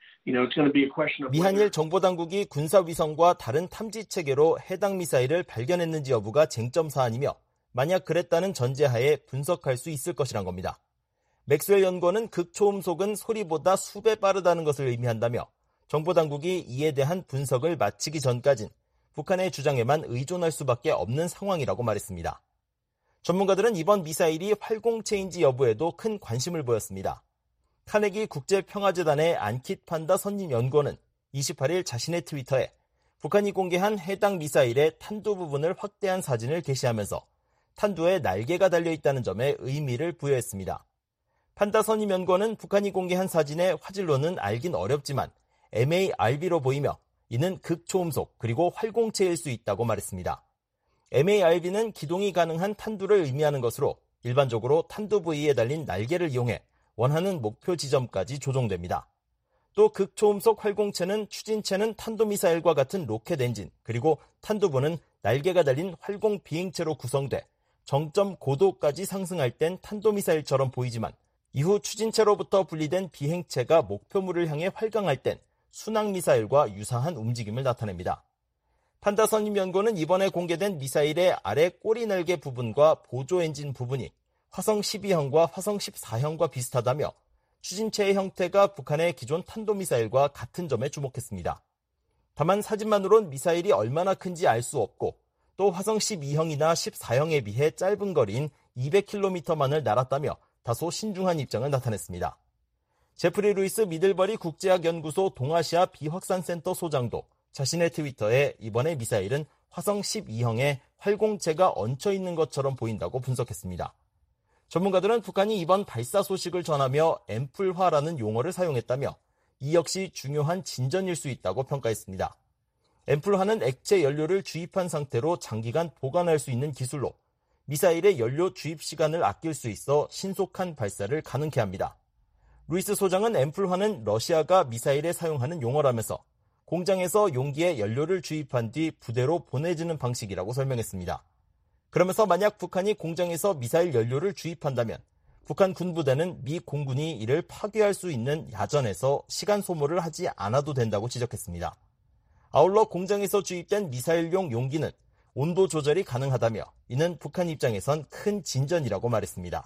미한일 정보당국이 군사위성과 다른 탐지 체계로 해당 미사일을 발견했는지 여부가 쟁점 사안이며 만약 그랬다는 전제하에 분석할 수 있을 것이란 겁니다. 맥스웰 연구원은 극초음속은 소리보다 수배 빠르다는 것을 의미한다며 정보당국이 이에 대한 분석을 마치기 전까진 북한의 주장에만 의존할 수밖에 없는 상황이라고 말했습니다. 전문가들은 이번 미사일이 활공체인지 여부에도 큰 관심을 보였습니다. 카네기 국제평화재단의 안킷 판다 선임연구원은 이십팔일 자신의 트위터에 북한이 공개한 해당 미사일의 탄두 부분을 확대한 사진을 게시하면서 탄두에 날개가 달려있다는 점에 의미를 부여했습니다. 판다 선임연구원은 북한이 공개한 사진의 화질로는 알긴 어렵지만 엠에이알비로 보이며 이는 극초음속 그리고 활공체일 수 있다고 말했습니다. 엠에이알비는 기동이 가능한 탄두를 의미하는 것으로 일반적으로 탄두 부위에 달린 날개를 이용해 원하는 목표 지점까지 조종됩니다. 또 극초음속 활공체는 추진체는 탄도미사일과 같은 로켓 엔진, 그리고 탄두부는 날개가 달린 활공 비행체로 구성돼 정점 고도까지 상승할 땐 탄도미사일처럼 보이지만 이후 추진체로부터 분리된 비행체가 목표물을 향해 활강할 땐 순항미사일과 유사한 움직임을 나타냅니다. 판다 선임연구원은 이번에 공개된 미사일의 아래 꼬리 날개 부분과 보조 엔진 부분이 화성 십이형과 화성 십사형과 비슷하다며 추진체의 형태가 북한의 기존 탄도미사일과 같은 점에 주목했습니다. 다만 사진만으론 미사일이 얼마나 큰지 알 수 없고 또 화성 십이형이나 십사형에 비해 짧은 거리인 이백 킬로미터만을 날았다며 다소 신중한 입장을 나타냈습니다. 제프리 루이스 미들버리 국제학연구소 동아시아 비확산센터 소장도 자신의 트위터에 이번의 미사일은 화성 십이형에 활공체가 얹혀 있는 것처럼 보인다고 분석했습니다. 전문가들은 북한이 이번 발사 소식을 전하며 앰플화라는 용어를 사용했다며 이 역시 중요한 진전일 수 있다고 평가했습니다. 앰플화는 액체 연료를 주입한 상태로 장기간 보관할 수 있는 기술로 미사일의 연료 주입 시간을 아낄 수 있어 신속한 발사를 가능케 합니다. 루이스 소장은 앰플화는 러시아가 미사일에 사용하는 용어라면서 공장에서 용기에 연료를 주입한 뒤 부대로 보내지는 방식이라고 설명했습니다. 그러면서 만약 북한이 공장에서 미사일 연료를 주입한다면 북한 군부대는 미 공군이 이를 파괴할 수 있는 야전에서 시간 소모를 하지 않아도 된다고 지적했습니다. 아울러 공장에서 주입된 미사일용 용기는 온도 조절이 가능하다며 이는 북한 입장에선 큰 진전이라고 말했습니다.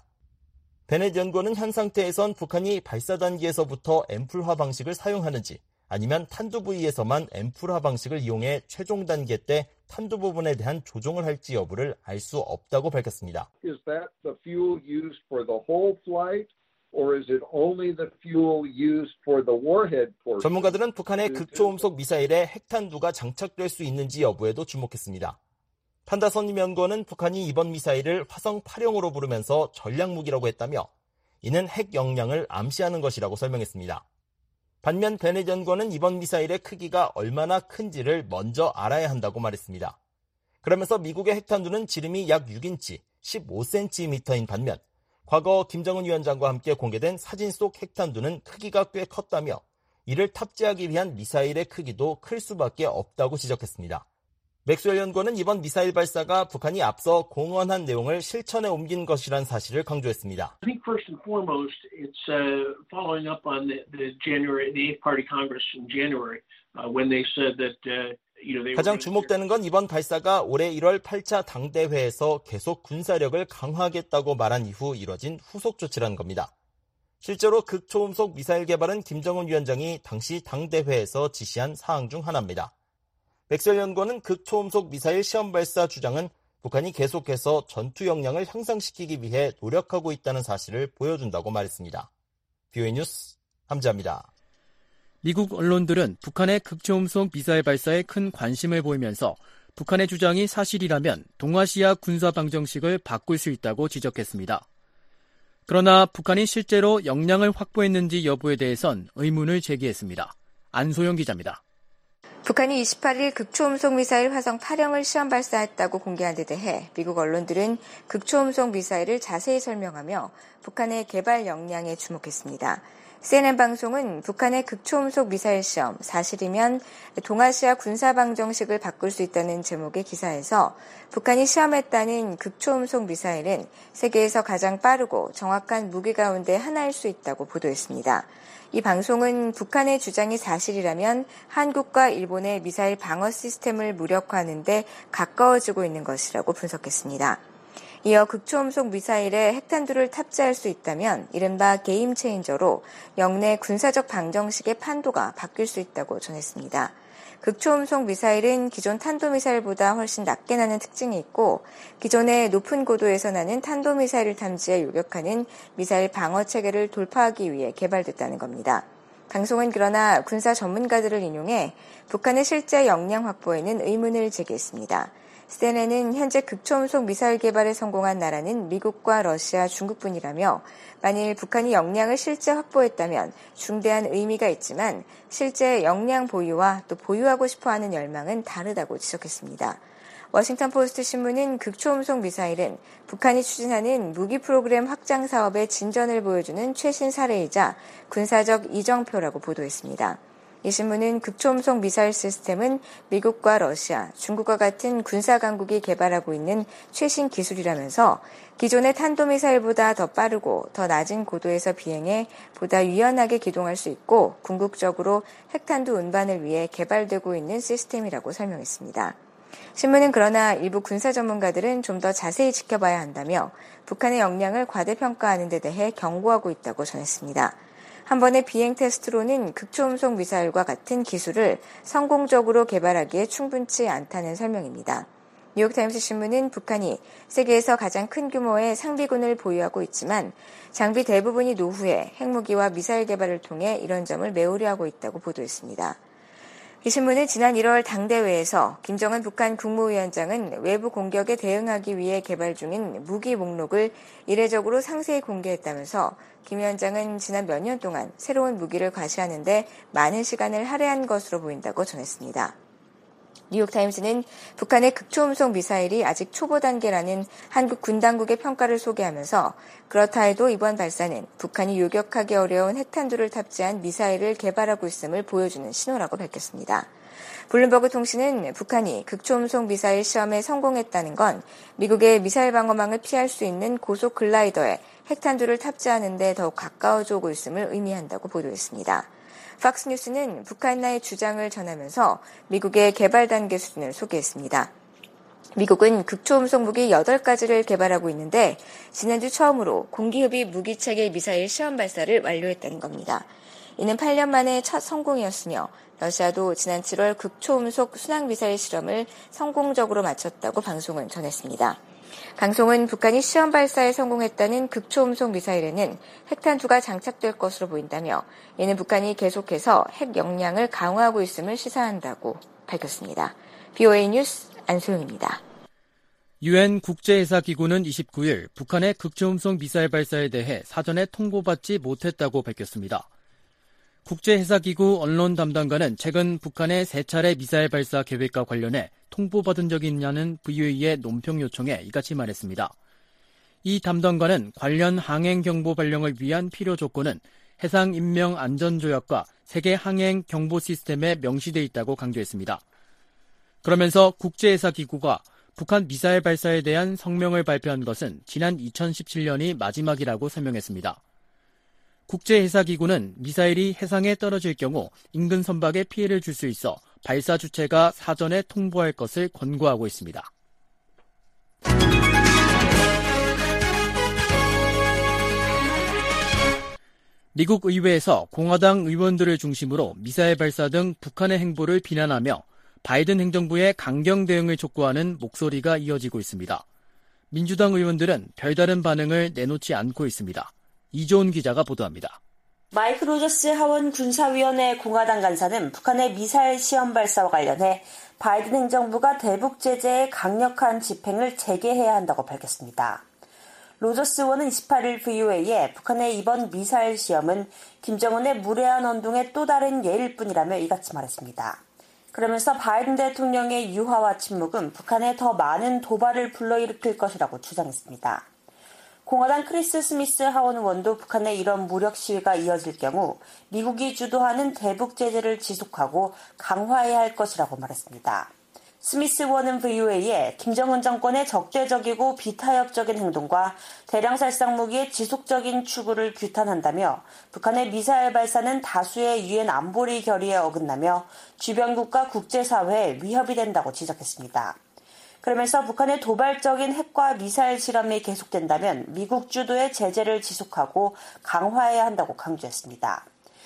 베넷 연구원은 현 상태에선 북한이 발사 단계에서부터 앰플화 방식을 사용하는지 아니면 탄두 부위에서만 앰플화 방식을 이용해 최종 단계 때 탄두 부분에 대한 조정을 할지 여부를 알 수 없다고 밝혔습니다. Is that the fuel used for the whole flight? Or is it only the fuel used for the warhead portion? 전문가들은 북한의 극초음속 미사일에 핵탄두가 장착될 수 있는지 여부에도 주목했습니다. 판다선임 연구원은 북한이 이번 미사일을 화성 팔형으로 부르면서 전략무기라고 했다며 이는 핵 역량을 암시하는 것이라고 설명했습니다. 반면 베넷 연구원은 이번 미사일의 크기가 얼마나 큰지를 먼저 알아야 한다고 말했습니다. 그러면서 미국의 핵탄두는 지름이 약 육 인치, 십오 센티미터인 반면 과거 김정은 위원장과 함께 공개된 사진 속 핵탄두는 크기가 꽤 컸다며 이를 탑재하기 위한 미사일의 크기도 클 수밖에 없다고 지적했습니다. 맥스웰 연구원은 이번 미사일 발사가 북한이 앞서 공언한 내용을 실천에 옮긴 것이란 사실을 강조했습니다. I think first and foremost, it's uh, following up on the, the January, the Eighth Party Congress in January, uh, when they said that, uh, you know, they 가장 were 주목되는 건 이번 발사가 올해 일월 팔 차 당대회에서 계속 군사력을 강화하겠다고 말한 이후 이뤄진 후속 조치라는 겁니다. 실제로 극초음속 미사일 개발은 김정은 위원장이 당시 당대회에서 지시한 사항 중 하나입니다. 맥스웰 연구원은 극초음속 미사일 시험 발사 주장은 북한이 계속해서 전투 역량을 향상시키기 위해 노력하고 있다는 사실을 보여준다고 말했습니다. 비오에이 뉴스 함지아입니다. 미국 언론들은 북한의 극초음속 미사일 발사에 큰 관심을 보이면서 북한의 주장이 사실이라면 동아시아 군사 방정식을 바꿀 수 있다고 지적했습니다. 그러나 북한이 실제로 역량을 확보했는지 여부에 대해선 의문을 제기했습니다. 안소영 기자입니다. 북한이 이십팔 일 극초음속 미사일 화성 팔형을 시험 발사했다고 공개한 데 대해 미국 언론들은 극초음속 미사일을 자세히 설명하며 북한의 개발 역량에 주목했습니다. 씨엔엔 방송은 북한의 극초음속 미사일 시험 사실이면 동아시아 군사방정식을 바꿀 수 있다는 제목의 기사에서 북한이 시험했다는 극초음속 미사일은 세계에서 가장 빠르고 정확한 무기 가운데 하나일 수 있다고 보도했습니다. 이 방송은 북한의 주장이 사실이라면 한국과 일본의 미사일 방어 시스템을 무력화하는 데 가까워지고 있는 것이라고 분석했습니다. 이어 극초음속 미사일에 핵탄두를 탑재할 수 있다면 이른바 게임 체인저로 영내 군사적 방정식의 판도가 바뀔 수 있다고 전했습니다. 극초음속 미사일은 기존 탄도미사일보다 훨씬 낮게 나는 특징이 있고 기존의 높은 고도에서 나는 탄도미사일을 탐지해 요격하는 미사일 방어 체계를 돌파하기 위해 개발됐다는 겁니다. 방송은 그러나 군사 전문가들을 인용해 북한의 실제 역량 확보에는 의문을 제기했습니다. 씨엔엔은 현재 극초음속 미사일 개발에 성공한 나라는 미국과 러시아, 중국뿐이라며 만일 북한이 역량을 실제 확보했다면 중대한 의미가 있지만 실제 역량 보유와 또 보유하고 싶어하는 열망은 다르다고 지적했습니다. 워싱턴 포스트 신문은 극초음속 미사일은 북한이 추진하는 무기 프로그램 확장 사업의 진전을 보여주는 최신 사례이자 군사적 이정표라고 보도했습니다. 이 신문은 극초음속 미사일 시스템은 미국과 러시아, 중국과 같은 군사 강국이 개발하고 있는 최신 기술이라면서 기존의 탄도미사일보다 더 빠르고 더 낮은 고도에서 비행해 보다 유연하게 기동할 수 있고 궁극적으로 핵탄두 운반을 위해 개발되고 있는 시스템이라고 설명했습니다. 신문은 그러나 일부 군사 전문가들은 좀 더 자세히 지켜봐야 한다며 북한의 역량을 과대평가하는 데 대해 경고하고 있다고 전했습니다. 한 번의 비행 테스트로는 극초음속 미사일과 같은 기술을 성공적으로 개발하기에 충분치 않다는 설명입니다. 뉴욕타임스 신문은 북한이 세계에서 가장 큰 규모의 상비군을 보유하고 있지만 장비 대부분이 노후에 핵무기와 미사일 개발을 통해 이런 점을 메우려 하고 있다고 보도했습니다. 이 신문은 지난 일월 당대회에서 김정은 북한 국무위원장은 외부 공격에 대응하기 위해 개발 중인 무기 목록을 이례적으로 상세히 공개했다면서 김 위원장은 지난 몇 년 동안 새로운 무기를 과시하는 데 많은 시간을 할애한 것으로 보인다고 전했습니다. 뉴욕타임스는 북한의 극초음속 미사일이 아직 초보 단계라는 한국 군 당국의 평가를 소개하면서 그렇다 해도 이번 발사는 북한이 요격하기 어려운 핵탄두를 탑재한 미사일을 개발하고 있음을 보여주는 신호라고 밝혔습니다. 블룸버그 통신은 북한이 극초음속 미사일 시험에 성공했다는 건 미국의 미사일 방어망을 피할 수 있는 고속 글라이더에 핵탄두를 탑재하는 데 더욱 가까워져 오고 있음을 의미한다고 보도했습니다. 팍스뉴스는 북한의 주장을 전하면서 미국의 개발 단계 수준을 소개했습니다. 미국은 극초음속 무기 여덟 가지를 개발하고 있는데 지난주 처음으로 공기흡입 무기체계 미사일 시험 발사를 완료했다는 겁니다. 이는 팔 년 만에 첫 성공이었으며 러시아도 지난 칠월 극초음속 순항미사일 실험을 성공적으로 마쳤다고 방송은 전했습니다. 방송은 북한이 시험 발사에 성공했다는 극초음속 미사일에는 핵탄두가 장착될 것으로 보인다며 이는 북한이 계속해서 핵 역량을 강화하고 있음을 시사한다고 밝혔습니다. 비오에이 뉴스 안소영입니다. 유엔 국제해사기구는 이십구일 북한의 극초음속 미사일 발사에 대해 사전에 통보받지 못했다고 밝혔습니다. 국제해사기구 언론 담당관은 최근 북한의 세 차례 미사일 발사 계획과 관련해 통보받은 적이 있냐는 브이오에이의 논평 요청에 이같이 말했습니다. 이 담당관은 관련 항행 경보 발령을 위한 필요 조건은 해상인명안전조약과 세계 항행 경보 시스템에 명시돼 있다고 강조했습니다. 그러면서 국제해사기구가 북한 미사일 발사에 대한 성명을 발표한 것은 지난 이천십칠년이 마지막이라고 설명했습니다. 국제해사기구는 미사일이 해상에 떨어질 경우 인근 선박에 피해를 줄 수 있어 발사 주체가 사전에 통보할 것을 권고하고 있습니다. 미국 의회에서 공화당 의원들을 중심으로 미사일 발사 등 북한의 행보를 비난하며 바이든 행정부의 강경 대응을 촉구하는 목소리가 이어지고 있습니다. 민주당 의원들은 별다른 반응을 내놓지 않고 있습니다. 이조은 기자가 보도합니다. 마이크 로저스 하원 군사위원회 공화당 간사는 북한의 미사일 시험 발사와 관련해 바이든 행정부가 대북 제재의 강력한 집행을 재개해야 한다고 밝혔습니다. 로저스 의원은 이십팔일 브이오에이에 북한의 이번 미사일 시험은 김정은의 무례한 언동의 또 다른 예일 뿐이라며 이같이 말했습니다. 그러면서 바이든 대통령의 유화와 침묵은 북한에 더 많은 도발을 불러일으킬 것이라고 주장했습니다. 공화당 크리스 스미스 하원 의원도 북한의 이런 무력 시위가 이어질 경우 미국이 주도하는 대북 제재를 지속하고 강화해야 할 것이라고 말했습니다. 스미스 의원은 브이오에이에 김정은 정권의 적대적이고 비타협적인 행동과 대량 살상 무기의 지속적인 추구를 규탄한다며 북한의 미사일 발사는 다수의 유엔 안보리 결의에 어긋나며 주변국가 국제사회에 위협이 된다고 지적했습니다. 그러면서 북한의 도발적인 핵과 미사일 실험이 계속된다면 미국 주도의 제재를 지속하고 강화해야 한다고 강조했습니다.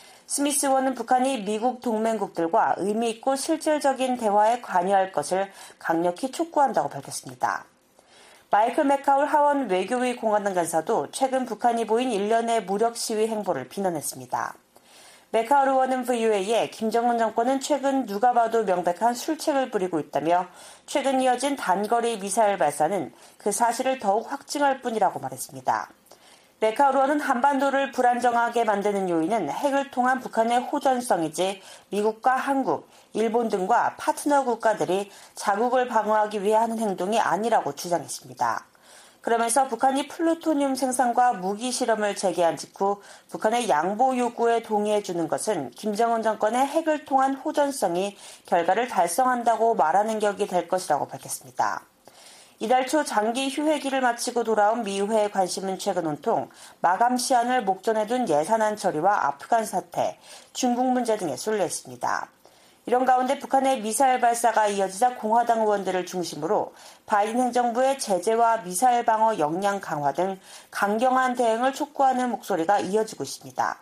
스미스 의원은 북한이 미국 동맹국들과 의미 있고 실질적인 대화에 관여할 것을 강력히 촉구한다고 밝혔습니다. 마이클 맥카울 하원 외교위 공화당 간사도 최근 북한이 보인 일련의 무력 시위 행보를 비난했습니다. 맥카울 의원은 브이오에이에 김정은 정권은 최근 누가 봐도 명백한 술책을 부리고 있다며 최근 이어진 단거리 미사일 발사는 그 사실을 더욱 확증할 뿐이라고 말했습니다. 맥카울 의원은 한반도를 불안정하게 만드는 요인은 핵을 통한 북한의 호전성이지 미국과 한국, 일본 등과 파트너 국가들이 자국을 방어하기 위해 하는 행동이 아니라고 주장했습니다. 그러면서 북한이 플루토늄 생산과 무기 실험을 재개한 직후 북한의 양보 요구에 동의해주는 것은 김정은 정권의 핵을 통한 호전성이 결과를 달성한다고 말하는 격이 될 것이라고 밝혔습니다. 이달 초 장기 휴회기를 마치고 돌아온 미의회의 관심은 최근 온통 마감 시한을 목전에 둔 예산안 처리와 아프간 사태, 중국 문제 등에 쏠려 있습니다. 이런 가운데 북한의 미사일 발사가 이어지자 공화당 의원들을 중심으로 바이든 행정부의 제재와 미사일 방어 역량 강화 등 강경한 대응을 촉구하는 목소리가 이어지고 있습니다.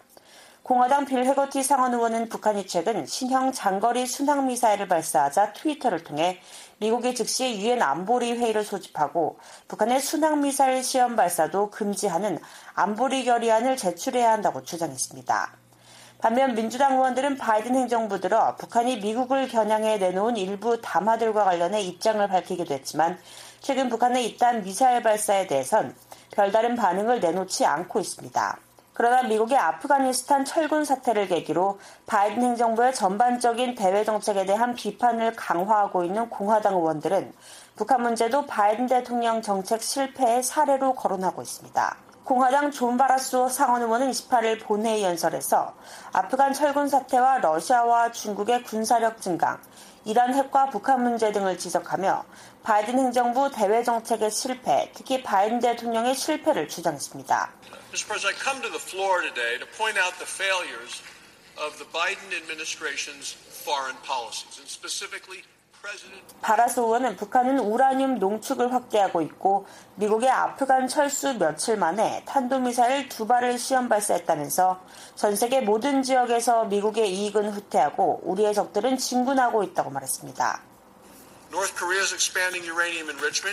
공화당 빌 해거티 상원 의원은 북한이 최근 신형 장거리 순항미사일을 발사하자 트위터를 통해 미국이 즉시 유엔 안보리 회의를 소집하고 북한의 순항미사일 시험 발사도 금지하는 안보리 결의안을 제출해야 한다고 주장했습니다. 반면 민주당 의원들은 바이든 행정부 들어 북한이 미국을 겨냥해 내놓은 일부 담화들과 관련해 입장을 밝히기도 했지만 최근 북한의 이딴 미사일 발사에 대해선 별다른 반응을 내놓지 않고 있습니다. 그러나 미국의 아프가니스탄 철군 사태를 계기로 바이든 행정부의 전반적인 대외 정책에 대한 비판을 강화하고 있는 공화당 의원들은 북한 문제도 바이든 대통령 정책 실패의 사례로 거론하고 있습니다. 공화당 존 바라스 상원 의원은 이십팔일 본회의 연설에서 아프간 철군 사태와 러시아와 중국의 군사력 증강, 이란 핵과 북한 문제 등을 지적하며 바이든 행정부 대외 정책의 실패, 특히 바이든 대통령의 실패를 주장했습니다. Mister President, I come to the floor today to point out the failures of the Biden administration's foreign policies, and specifically 바라스 의원은 북한은 우라늄 농축을 확대하고 있고 미국의 아프간 철수 며칠 만에 탄도미사일 두 발을 시험 발사했다면서 전 세계 모든 지역에서 미국의 이익은 후퇴하고 우리의 적들은 진군하고 있다고 말했습니다. North Korea is expanding uranium enrichment.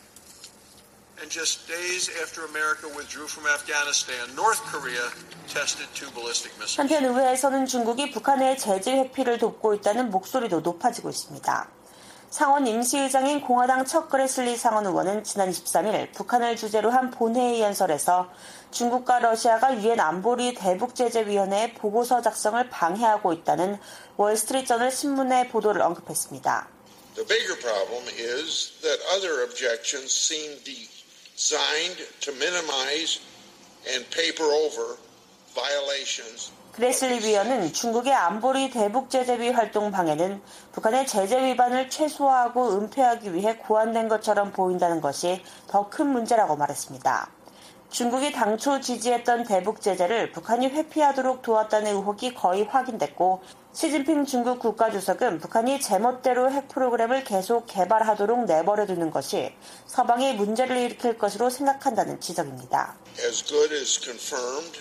And just days after America withdrew from Afghanistan, North Korea tested two ballistic missiles. 한편 의회에서는 중국이 북한의 제재 회피를 돕고 있다는 목소리도 높아지고 있습니다. 상원 임시의장인 공화당 척 그레슬리 상원 의원은 지난 이십삼일 북한을 주제로 한 본회의 연설에서 중국과 러시아가 유엔 안보리 대북제재위원회의 보고서 작성을 방해하고 있다는 월스트리트저널 신문의 보도를 언급했습니다. The bigger problem is that other objections seem designed to minimize and paper over violations. 그레슬리 위원은 중국의 안보리 대북제재위 활동 방해는 북한의 제재 위반을 최소화하고 은폐하기 위해 고안된 것처럼 보인다는 것이 더 큰 문제라고 말했습니다. 중국이 당초 지지했던 대북제재를 북한이 회피하도록 도왔다는 의혹이 거의 확인됐고 시진핑 중국 국가주석은 북한이 제멋대로 핵 프로그램을 계속 개발하도록 내버려두는 것이 서방에 문제를 일으킬 것으로 생각한다는 지적입니다. As good as confirmed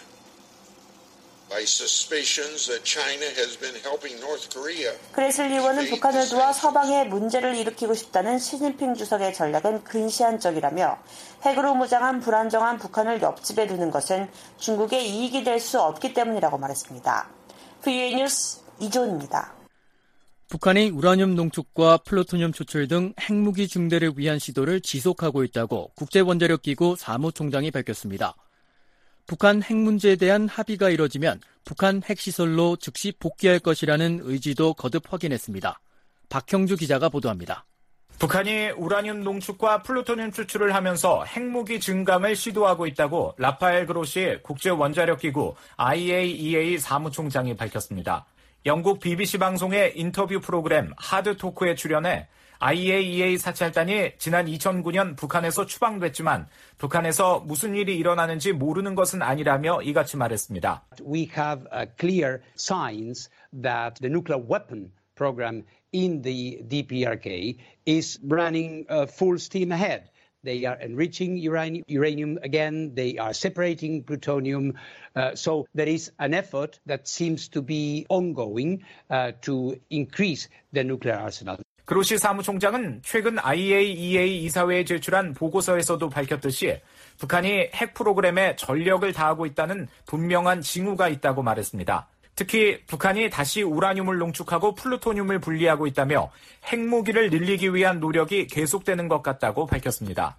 by suspicions that China has been helping North Korea. 그레슬리 의원은 북한을 도와 서방에 문제를 일으키고 싶다는 시진핑 주석의 전략은 근시안적이라며 핵으로 무장한 불안정한 북한을 옆집에 두는 것은 중국의 이익이 될 수 없기 때문이라고 말했습니다. 브이오에이 뉴스 이조은입니다. 북한이 우라늄 농축과 플루토늄 추출 등 핵무기 중대를 위한 시도를 지속하고 있다고 국제원자력기구 사무총장이 밝혔습니다. 북한 핵 문제에 대한 합의가 이뤄지면 북한 핵시설로 즉시 복귀할 것이라는 의지도 거듭 확인했습니다. 박형주 기자가 보도합니다. 북한이 우라늄 농축과 플루토늄 추출을 하면서 핵무기 증강을 시도하고 있다고 라파엘 그로시 국제원자력기구 아이에이이에이 사무총장이 밝혔습니다. 영국 비비씨 방송의 인터뷰 프로그램 하드토크에 출연해 아이에이이에이 사찰단이 지난 이천구년 북한에서 추방됐지만 북한에서 무슨 일이 일어나는지 모르는 것은 아니라며 이같이 말했습니다. We have uh, clear signs that the nuclear weapon program in the 디피아르케이 is running uh, full steam ahead. They are enriching uranium, uranium again. They are separating plutonium. Uh, so there is an effort that seems to be ongoing uh, to increase the nuclear arsenal. 그로시 사무총장은 최근 아이에이이에이 이사회에 제출한 보고서에서도 밝혔듯이 북한이 핵 프로그램에 전력을 다하고 있다는 분명한 징후가 있다고 말했습니다. 특히 북한이 다시 우라늄을 농축하고 플루토늄을 분리하고 있다며 핵무기를 늘리기 위한 노력이 계속되는 것 같다고 밝혔습니다.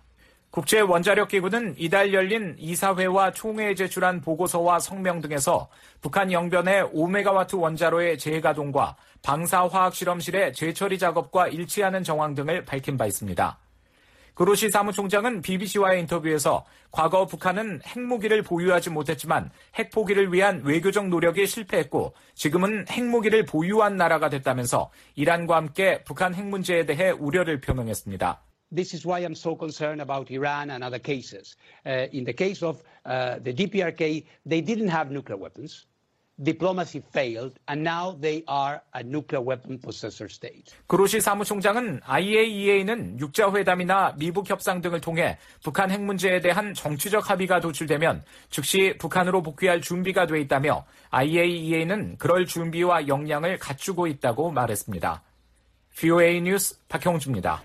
국제원자력기구는 이달 열린 이사회와 총회에 제출한 보고서와 성명 등에서 북한 영변의 오 메가와트 원자로의 재가동과 방사화학실험실의 재처리 작업과 일치하는 정황 등을 밝힌 바 있습니다. 그로시 사무총장은 비비씨와의 인터뷰에서 과거 북한은 핵무기를 보유하지 못했지만 핵포기를 위한 외교적 노력이 실패했고 지금은 핵무기를 보유한 나라가 됐다면서 이란과 함께 북한 핵 문제에 대해 우려를 표명했습니다. This is why I'm so concerned about Iran and other cases. Uh, in the case of uh, the 디피아르케이, they didn't have nuclear weapons. Diplomacy failed, and now they are a nuclear weapon possessor state. 그로시 사무총장은 아이에이이에이는 육자회담이나 미북 협상 등을 통해 북한 핵 문제에 대한 정치적 합의가 도출되면 즉시 북한으로 복귀할 준비가 돼 있다며 아이에이이에이는 그럴 준비와 역량을 갖추고 있다고 말했습니다. 브이오에이 뉴스 박형주입니다.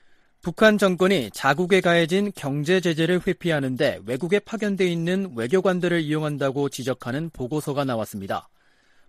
북한 정권이 자국에 가해진 경제 제재를 회피하는데 외국에 파견돼 있는 외교관들을 이용한다고 지적하는 보고서가 나왔습니다.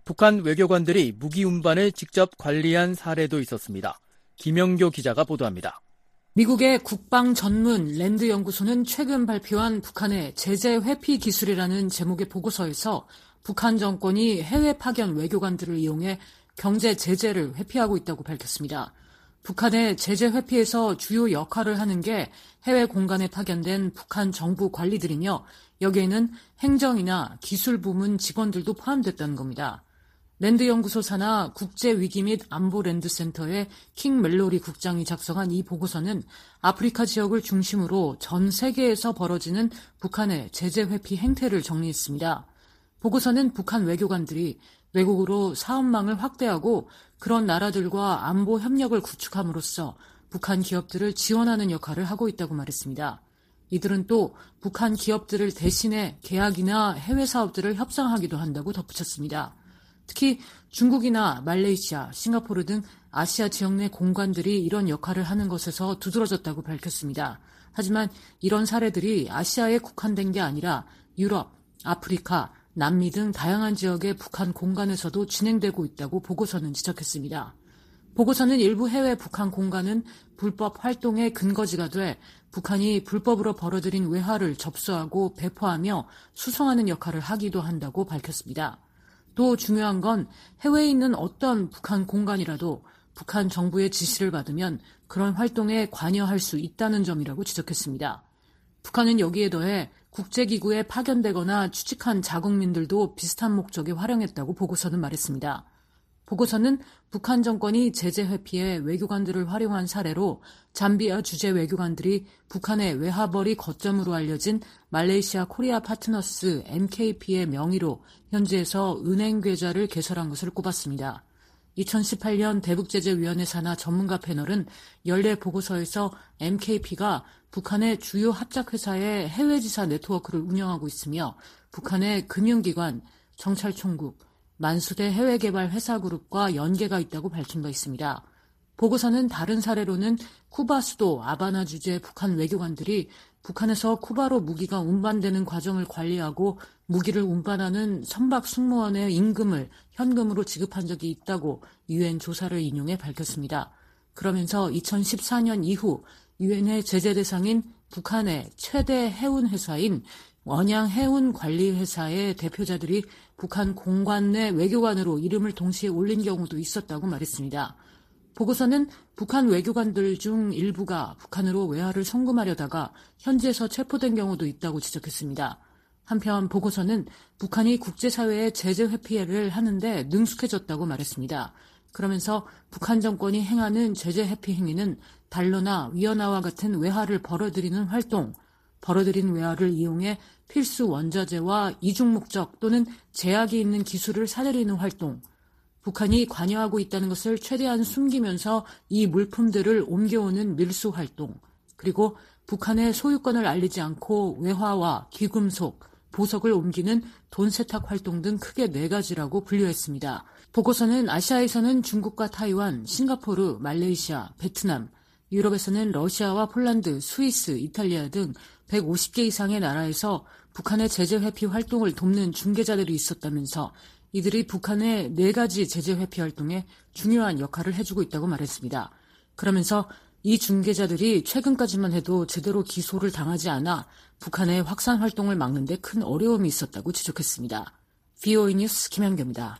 북한 외교관들이 무기 운반을 직접 관리한 사례도 있었습니다. 김영교 기자가 보도합니다. 미국의 국방 전문 랜드 연구소는 최근 발표한 북한의 제재 회피 기술이라는 제목의 보고서에서 북한 정권이 해외 파견 외교관들을 이용해 경제 제재를 회피하고 있다고 밝혔습니다. 북한의 제재 회피에서 주요 역할을 하는 게 해외 공간에 파견된 북한 정부 관리들이며 여기에는 행정이나 기술 부문 직원들도 포함됐다는 겁니다. 랜드 연구소 산하 국제위기 및 안보랜드센터의 킹 멜로리 국장이 작성한 이 보고서는 아프리카 지역을 중심으로 전 세계에서 벌어지는 북한의 제재 회피 행태를 정리했습니다. 보고서는 북한 외교관들이 외국으로 사업망을 확대하고 그런 나라들과 안보 협력을 구축함으로써 북한 기업들을 지원하는 역할을 하고 있다고 말했습니다. 이들은 또 북한 기업들을 대신해 계약이나 해외 사업들을 협상하기도 한다고 덧붙였습니다. 특히 중국이나 말레이시아, 싱가포르 등 아시아 지역 내 공관들이 이런 역할을 하는 것에서 두드러졌다고 밝혔습니다. 하지만 이런 사례들이 아시아에 국한된 게 아니라 유럽, 아프리카, 남미 등 다양한 지역의 북한 공간에서도 진행되고 있다고 보고서는 지적했습니다. 보고서는 일부 해외 북한 공간은 불법 활동의 근거지가 돼 북한이 불법으로 벌어들인 외화를 접수하고 배포하며 수송하는 역할을 하기도 한다고 밝혔습니다. 또 중요한 건 해외에 있는 어떤 북한 공간이라도 북한 정부의 지시를 받으면 그런 활동에 관여할 수 있다는 점이라고 지적했습니다. 북한은 여기에 더해 국제기구에 파견되거나 취직한 자국민들도 비슷한 목적에 활용했다고 보고서는 말했습니다. 보고서는 북한 정권이 제재 회피에 외교관들을 활용한 사례로 잠비아 주재 외교관들이 북한의 외화벌이 거점으로 알려진 말레이시아 코리아 파트너스 엠케이피의 명의로 현지에서 은행 계좌를 개설한 것을 꼽았습니다. 이천십팔 년 대북제재위원회 산하 전문가 패널은 연례 보고서에서 엠케이피가 북한의 주요 합작회사의 해외지사 네트워크를 운영하고 있으며 북한의 금융기관, 정찰총국, 만수대 해외개발회사그룹과 연계가 있다고 밝힌 바 있습니다. 보고서는 다른 사례로는 쿠바 수도 아바나 주재 북한 외교관들이 북한에서 쿠바로 무기가 운반되는 과정을 관리하고 무기를 운반하는 선박 승무원의 임금을 현금으로 지급한 적이 있다고 유엔 조사를 인용해 밝혔습니다. 그러면서 이천십사 년 이후 유엔의 제재 대상인 북한의 최대 해운 회사인 원양 해운 관리회사의 대표자들이 북한 공관 내 외교관으로 이름을 동시에 올린 경우도 있었다고 말했습니다. 보고서는 북한 외교관들 중 일부가 북한으로 외화를 송금하려다가 현지에서 체포된 경우도 있다고 지적했습니다. 한편 보고서는 북한이 국제사회에 제재 회피를 하는데 능숙해졌다고 말했습니다. 그러면서 북한 정권이 행하는 제재 회피 행위는 달러나 위안화와 같은 외화를 벌어들이는 활동, 벌어들인 외화를 이용해 필수 원자재와 이중 목적 또는 제약이 있는 기술을 사들이는 활동, 북한이 관여하고 있다는 것을 최대한 숨기면서 이 물품들을 옮겨오는 밀수 활동, 그리고 북한의 소유권을 알리지 않고 외화와 귀금속, 보석을 옮기는 돈 세탁 활동 등 크게 네 가지라고 분류했습니다. 보고서는 아시아에서는 중국과 타이완, 싱가포르, 말레이시아, 베트남, 유럽에서는 러시아와 폴란드, 스위스, 이탈리아 등 백오십 개 이상의 나라에서 북한의 제재 회피 활동을 돕는 중개자들이 있었다면서 이들이 북한의 네 가지 제재 회피 활동에 중요한 역할을 해주고 있다고 말했습니다. 그러면서 이 중개자들이 최근까지만 해도 제대로 기소를 당하지 않아 북한의 확산 활동을 막는 데 큰 어려움이 있었다고 지적했습니다. 브이오에이 뉴스 김현경입니다.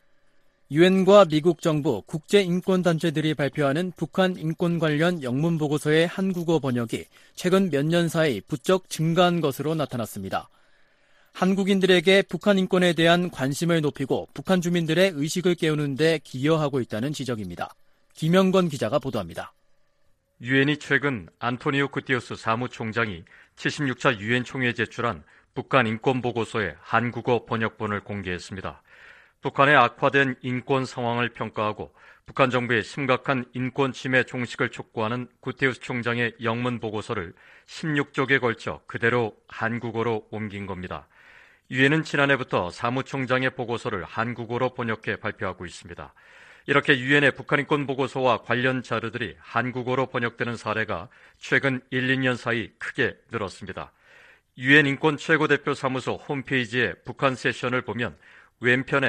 유엔과 미국 정부, 국제인권단체들이 발표하는 북한 인권 관련 영문 보고서의 한국어 번역이 최근 몇 년 사이 부쩍 증가한 것으로 나타났습니다. 한국인들에게 북한 인권에 대한 관심을 높이고 북한 주민들의 의식을 깨우는 데 기여하고 있다는 지적입니다. 김영건 기자가 보도합니다. 유엔이 최근 안토니오 구테레스 사무총장이 칠십육 차 유엔 총회에 제출한 북한 인권 보고서의 한국어 번역본을 공개했습니다. 북한의 악화된 인권 상황을 평가하고 북한 정부의 심각한 인권 침해 종식을 촉구하는 구테레스 총장의 영문 보고서를 십육 쪽에 걸쳐 그대로 한국어로 옮긴 겁니다. 유엔은 지난해부터 사무총장의 보고서를 한국어로 번역해 발표하고 있습니다. 이렇게 유엔의 북한 인권 보고서와 관련 자료들이 한국어로 번역되는 사례가 최근 일, 이 년 사이 크게 늘었습니다. 유엔 인권 최고대표 사무소 홈페이지의 북한 세션을 보면 왼편에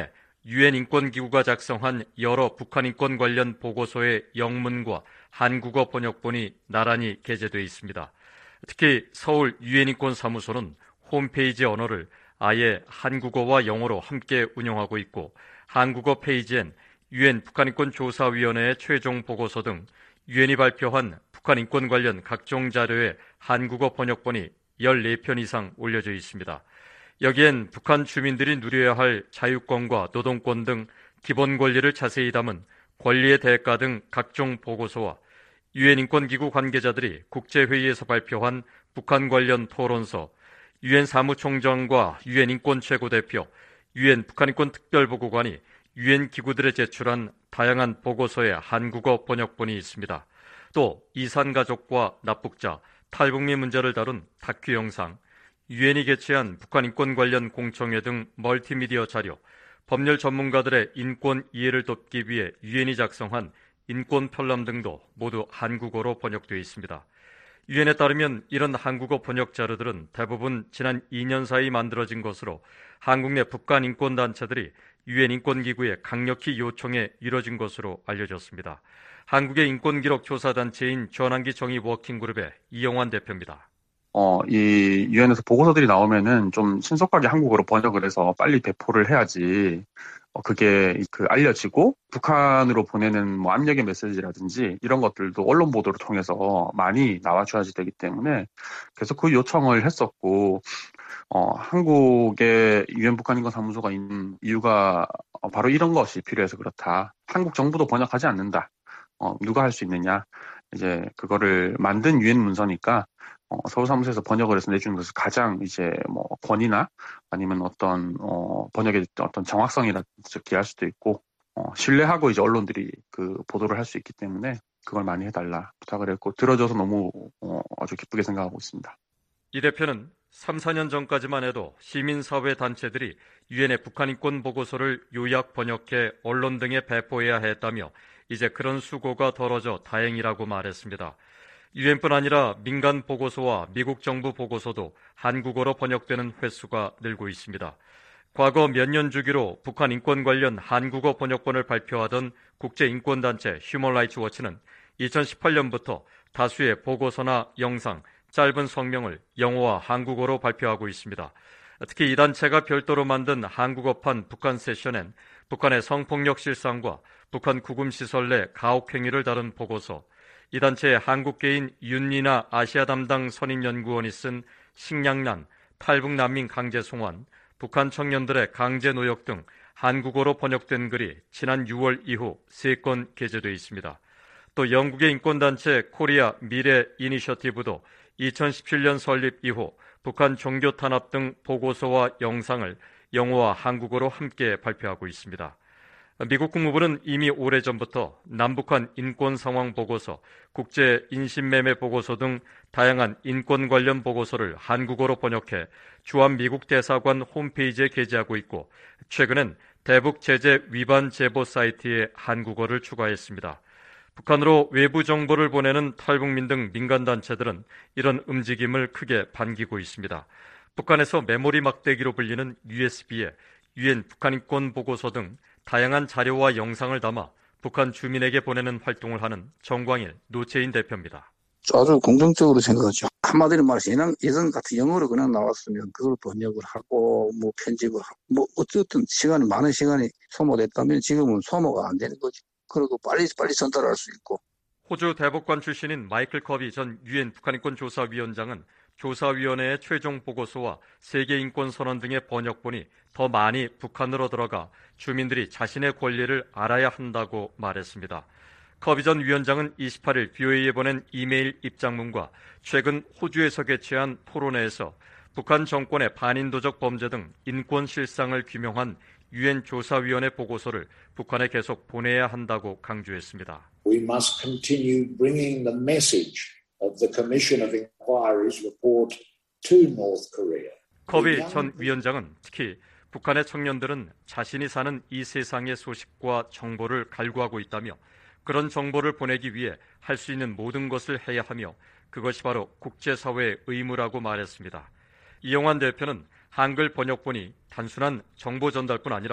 유엔 인권기구가 작성한 여러 북한 인권 관련 보고서의 영문과 한국어 번역본이 나란히 게재되어 있습니다. 특히 서울 유엔 인권사무소는 홈페이지 언어를 아예 한국어와 영어로 함께 운영하고 있고, 한국어 페이지엔 유엔 북한인권조사위원회의 최종 보고서 등 유엔이 발표한 북한 인권 관련 각종 자료의 한국어 번역본이 열네 편 이상 올려져 있습니다. 여기엔 북한 주민들이 누려야 할 자유권과 노동권 등 기본 권리를 자세히 담은 권리의 대가 등 각종 보고서와 유엔 인권기구 관계자들이 국제회의에서 발표한 북한 관련 토론서, 유엔 사무총장과 유엔 인권 최고대표, 유엔 북한인권 특별보고관이 유엔 기구들에 제출한 다양한 보고서의 한국어 번역본이 있습니다. 또 이산가족과 납북자, 탈북민 문제를 다룬 다큐 영상, 유엔이 개최한 북한 인권 관련 공청회 등 멀티미디어 자료, 법률 전문가들의 인권 이해를 돕기 위해 유엔이 작성한 인권 편람 등도 모두 한국어로 번역되어 있습니다. 유엔에 따르면 이런 한국어 번역 자료들은 대부분 지난 이 년 사이 만들어진 것으로 한국 내 북한 인권단체들이 유엔 인권기구에 강력히 요청해 이뤄진 것으로 알려졌습니다. 한국의 인권기록 조사단체인 전환기 정의 워킹그룹의 이영환 대표입니다. 어, 이 유엔에서 보고서들이 나오면은 좀 신속하게 한국어로 번역을 해서 빨리 배포를 해야지 어, 그게 그 알려지고 북한으로 보내는 뭐 압력의 메시지라든지 이런 것들도 언론 보도를 통해서 많이 나와줘야지 되기 때문에 계속 그 요청을 했었고, 어, 한국에 유엔 북한인권사무소가 있는 이유가 어, 바로 이런 것이 필요해서 그렇다. 한국 정부도 번역하지 않는다. 어, 누가 할 수 있느냐. 이제 그거를 만든 유엔 문서니까 어, 서울 사무소에서 번역을 해서 내주는 것을 가장 이제 뭐 권위나 아니면 어떤 어, 번역의 어떤 정확성이라든지 기할 수도 있고 어, 신뢰하고 이제 언론들이 그 보도를 할 수 있기 때문에 그걸 많이 해달라 부탁을 했고 들어줘서 너무 어, 아주 기쁘게 생각하고 있습니다. 이 대표는 삼, 사 년 전까지만 해도 시민사회 단체들이 유엔의 북한 인권 보고서를 요약 번역해 언론 등에 배포해야 했다며 이제 그런 수고가 덜어져 다행이라고 말했습니다. 유엔뿐 아니라 민간 보고서와 미국 정부 보고서도 한국어로 번역되는 횟수가 늘고 있습니다. 과거 몇 년 주기로 북한 인권 관련 한국어 번역본을 발표하던 국제인권단체 휴먼 라이츠 워치는 이천십팔 년부터 다수의 보고서나 영상, 짧은 성명을 영어와 한국어로 발표하고 있습니다. 특히 이 단체가 별도로 만든 한국어판 북한 세션엔 북한의 성폭력 실상과 북한 구금시설 내 가혹행위를 다룬 보고서, 이 단체의 한국계인 윤리나 아시아 담당 선임연구원이 쓴 식량난, 탈북난민 강제 송환, 북한 청년들의 강제 노역 등 한국어로 번역된 글이 지난 유월 이후 세 건 게재되어 있습니다. 또 영국의 인권단체 코리아 미래 이니셔티브도 이천십칠 년 설립 이후 북한 종교 탄압 등 보고서와 영상을 영어와 한국어로 함께 발표하고 있습니다. 미국 국무부는 이미 오래전부터 남북한 인권 상황 보고서, 국제 인신매매 보고서 등 다양한 인권 관련 보고서를 한국어로 번역해 주한 미국 대사관 홈페이지에 게재하고 있고, 최근엔 대북 제재 위반 제보 사이트에 한국어를 추가했습니다. 북한으로 외부 정보를 보내는 탈북민 등 민간단체들은 이런 움직임을 크게 반기고 있습니다. 북한에서 메모리 막대기로 불리는 유에스비에 유엔 북한인권 보고서 등 다양한 자료와 영상을 담아 북한 주민에게 보내는 활동을 하는 정광일 노채인 대표입니다. 아주 긍정적으로 생각하죠. 한마디로 말해서 예전, 예전 같은 영어로 그냥 나왔으면 그걸 번역을 하고 뭐 편집을 하고 뭐 어쨌든 시간이 많은 시간이 소모됐다면 지금은 소모가 안 되는 거죠. 그리고 빨리 빨리 전달할 수 있고. 호주 대법관 출신인 마이클 커비 전 유엔 북한인권 조사위원장은 조사위원회의 최종 보고서와 세계인권선언 등의 번역본이 더 많이 북한으로 들어가 주민들이 자신의 권리를 알아야 한다고 말했습니다. 커비 전 위원장은 이십팔 일 브이오에이에 보낸 이메일 입장문과 최근 호주에서 개최한 토론회에서 북한 정권의 반인도적 범죄 등 인권 실상을 규명한 유엔 조사위원회 보고서를 북한에 계속 보내야 한다고 강조했습니다. We must continue bringing the message of the Commission of Inquiry's report to North Korea. 커비 전 위원장은 특히 북한의 청년들은 자신이 사는 이 세상의 소식과 정보를 갈구하고 있다며 그런 정보를 보내기 위해 할 수 있는 모든 것을 해야 하며 그것이 바로 국제사회의 의무라고 말했습니다. 이영환 대표는 한글 번역본이 단순한 정보 전달뿐 아니라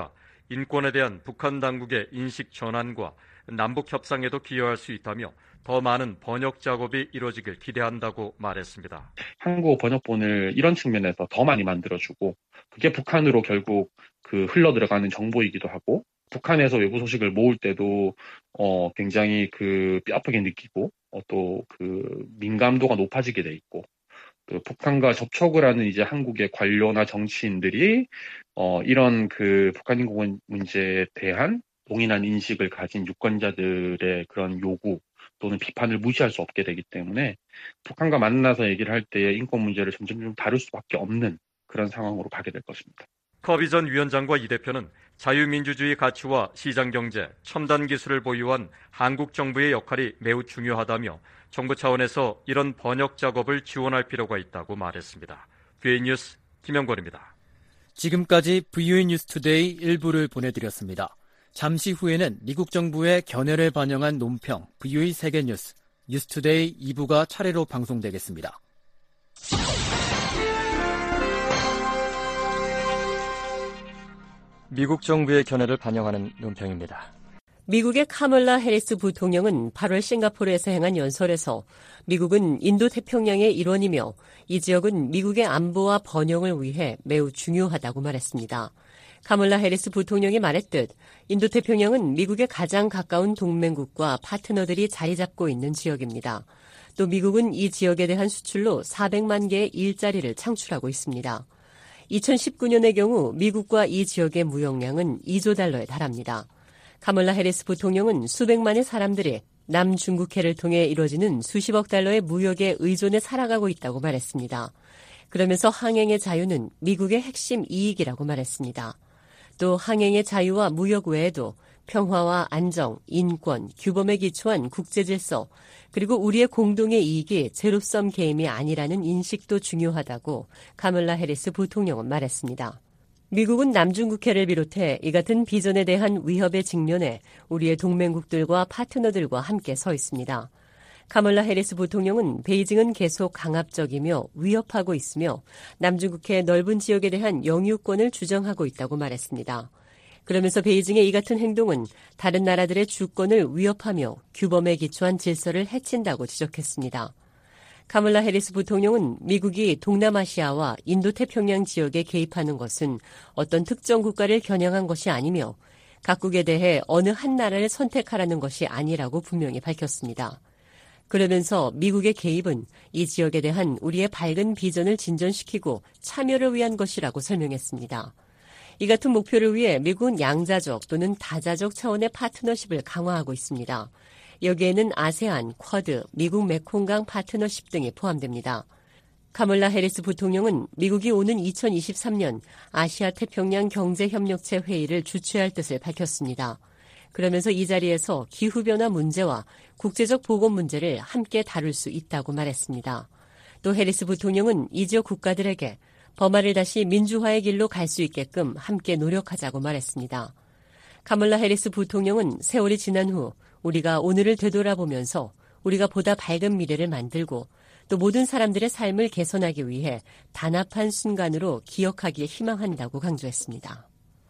인권에 대한 북한 당국의 인식 전환과 남북 협상에도 기여할 수 있다며 더 많은 번역 작업이 이루어지길 기대한다고 말했습니다. 한국어 번역본을 이런 측면에서 더 많이 만들어주고 그게 북한으로 결국 그 흘러 들어가는 정보이기도 하고 북한에서 외부 소식을 모을 때도 어 굉장히 그 뼈아프게 느끼고 어 또 그 민감도가 높아지게 돼 있고 그 북한과 접촉을 하는 이제 한국의 관료나 정치인들이 어 이런 그 북한 인권 문제에 대한 동일한 인식을 가진 유권자들의 그런 요구 또는 비판을 무시할 수 없게 되기 때문에 북한과 만나서 얘기를 할 때 인권 문제를 점점 좀 다룰 수밖에 없는 그런 상황으로 가게 될 것입니다. 커비 전 위원장과 이 대표는 자유민주주의 가치와 시장경제, 첨단 기술을 보유한 한국 정부의 역할이 매우 중요하다며 정부 차원에서 이런 번역 작업을 지원할 필요가 있다고 말했습니다. 브이오에이 뉴스 김영권입니다. 지금까지 브이오에이 뉴스투데이 일부를 보내드렸습니다. 잠시 후에는 미국 정부의 견해를 반영한 논평 브이오에이 세계뉴스 뉴스투데이 이 부가 차례로 방송되겠습니다. 미국 정부의 견해를 반영하는 논평입니다. 미국의 카멀라 해리스 부통령은 팔월 싱가포르에서 행한 연설에서 미국은 인도태평양의 일원이며 이 지역은 미국의 안보와 번영을 위해 매우 중요하다고 말했습니다. 카멀라 해리스 부통령이 말했듯 인도태평양은 미국의 가장 가까운 동맹국과 파트너들이 자리 잡고 있는 지역입니다. 또 미국은 이 지역에 대한 수출로 사백만 개의 일자리를 창출하고 있습니다. 이천십구 년의 경우 미국과 이 지역의 무역량은 이조 달러에 달합니다. 카멀라 해리스 부통령은 수백만의 사람들이 남중국해를 통해 이루어지는 수십억 달러의 무역에 의존해 살아가고 있다고 말했습니다. 그러면서 항행의 자유는 미국의 핵심 이익이라고 말했습니다. 또 항행의 자유와 무역 외에도 평화와 안정, 인권, 규범에 기초한 국제질서, 그리고 우리의 공동의 이익이 제로섬 게임이 아니라는 인식도 중요하다고 카멀라 해리스 부통령은 말했습니다. 미국은 남중국해를 비롯해 이 같은 비전에 대한 위협에 직면해 우리의 동맹국들과 파트너들과 함께 서 있습니다. 카멀라 해리스 부통령은 베이징은 계속 강압적이며 위협하고 있으며 남중국해 넓은 지역에 대한 영유권을 주장하고 있다고 말했습니다. 그러면서 베이징의 이 같은 행동은 다른 나라들의 주권을 위협하며 규범에 기초한 질서를 해친다고 지적했습니다. 카멀라 해리스 부통령은 미국이 동남아시아와 인도태평양 지역에 개입하는 것은 어떤 특정 국가를 겨냥한 것이 아니며 각국에 대해 어느 한 나라를 선택하라는 것이 아니라고 분명히 밝혔습니다. 그러면서 미국의 개입은 이 지역에 대한 우리의 밝은 비전을 진전시키고 참여를 위한 것이라고 설명했습니다. 이 같은 목표를 위해 미국은 양자적 또는 다자적 차원의 파트너십을 강화하고 있습니다. 여기에는 아세안, 쿼드, 미국 메콩강 파트너십 등이 포함됩니다. 카멀라 해리스 부통령은 미국이 오는 이천이십삼 년 아시아 태평양 경제협력체 회의를 주최할 뜻을 밝혔습니다. 그러면서 이 자리에서 기후변화 문제와 국제적 보건 문제를 함께 다룰 수 있다고 말했습니다. 또 해리스 부통령은 이 지역 국가들에게 버마를 다시 민주화의 길로 갈 수 있게끔 함께 노력하자고 말했습니다. 카멀라 해리스 부통령은 세월이 지난 후 우리가 오늘을 되돌아보면서 우리가 보다 밝은 미래를 만들고 또 모든 사람들의 삶을 개선하기 위해 단합한 순간으로 기억하길 희망한다고 강조했습니다.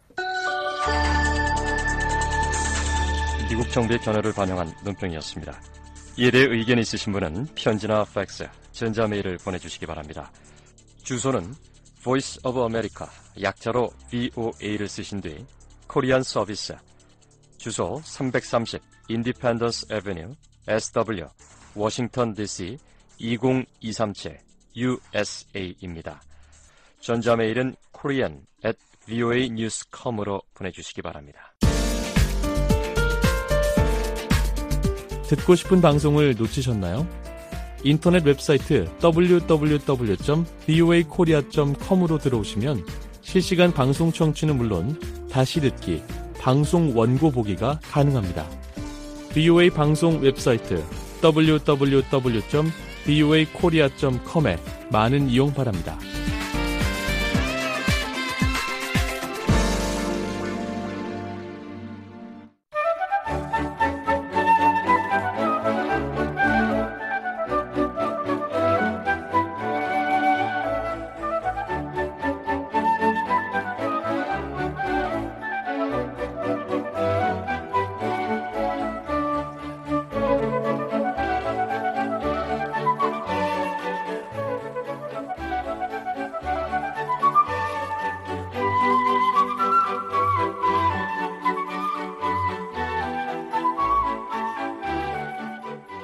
미국 정부의 견해를 반영한 논평이었습니다. 이에 대해 의견 있으신 분은 편지나 팩스, 전자메일을 보내주시기 바랍니다. 주소는 Voice of America, 약자로 브이오에이를 쓰신 뒤 코리안 서비스, 주소 삼백삼십 Independence Avenue, 에스더블유, 워싱턴 디씨 이공이삼칠 유에스에이입니다. 전자메일은 korean at 브이오에이 뉴스 닷 컴으로 보내주시기 바랍니다. 듣고 싶은 방송을 놓치셨나요? 인터넷 웹사이트 더블유 더블유 더블유 점 브이오에이 코리아 점 컴으로 들어오시면 실시간 방송 청취는 물론 다시 듣기, 방송 원고 보기가 가능합니다. 브이오에이 방송 웹사이트 더블유 더블유 더블유 점 브이오에이 코리아 점 컴에 많은 이용 바랍니다.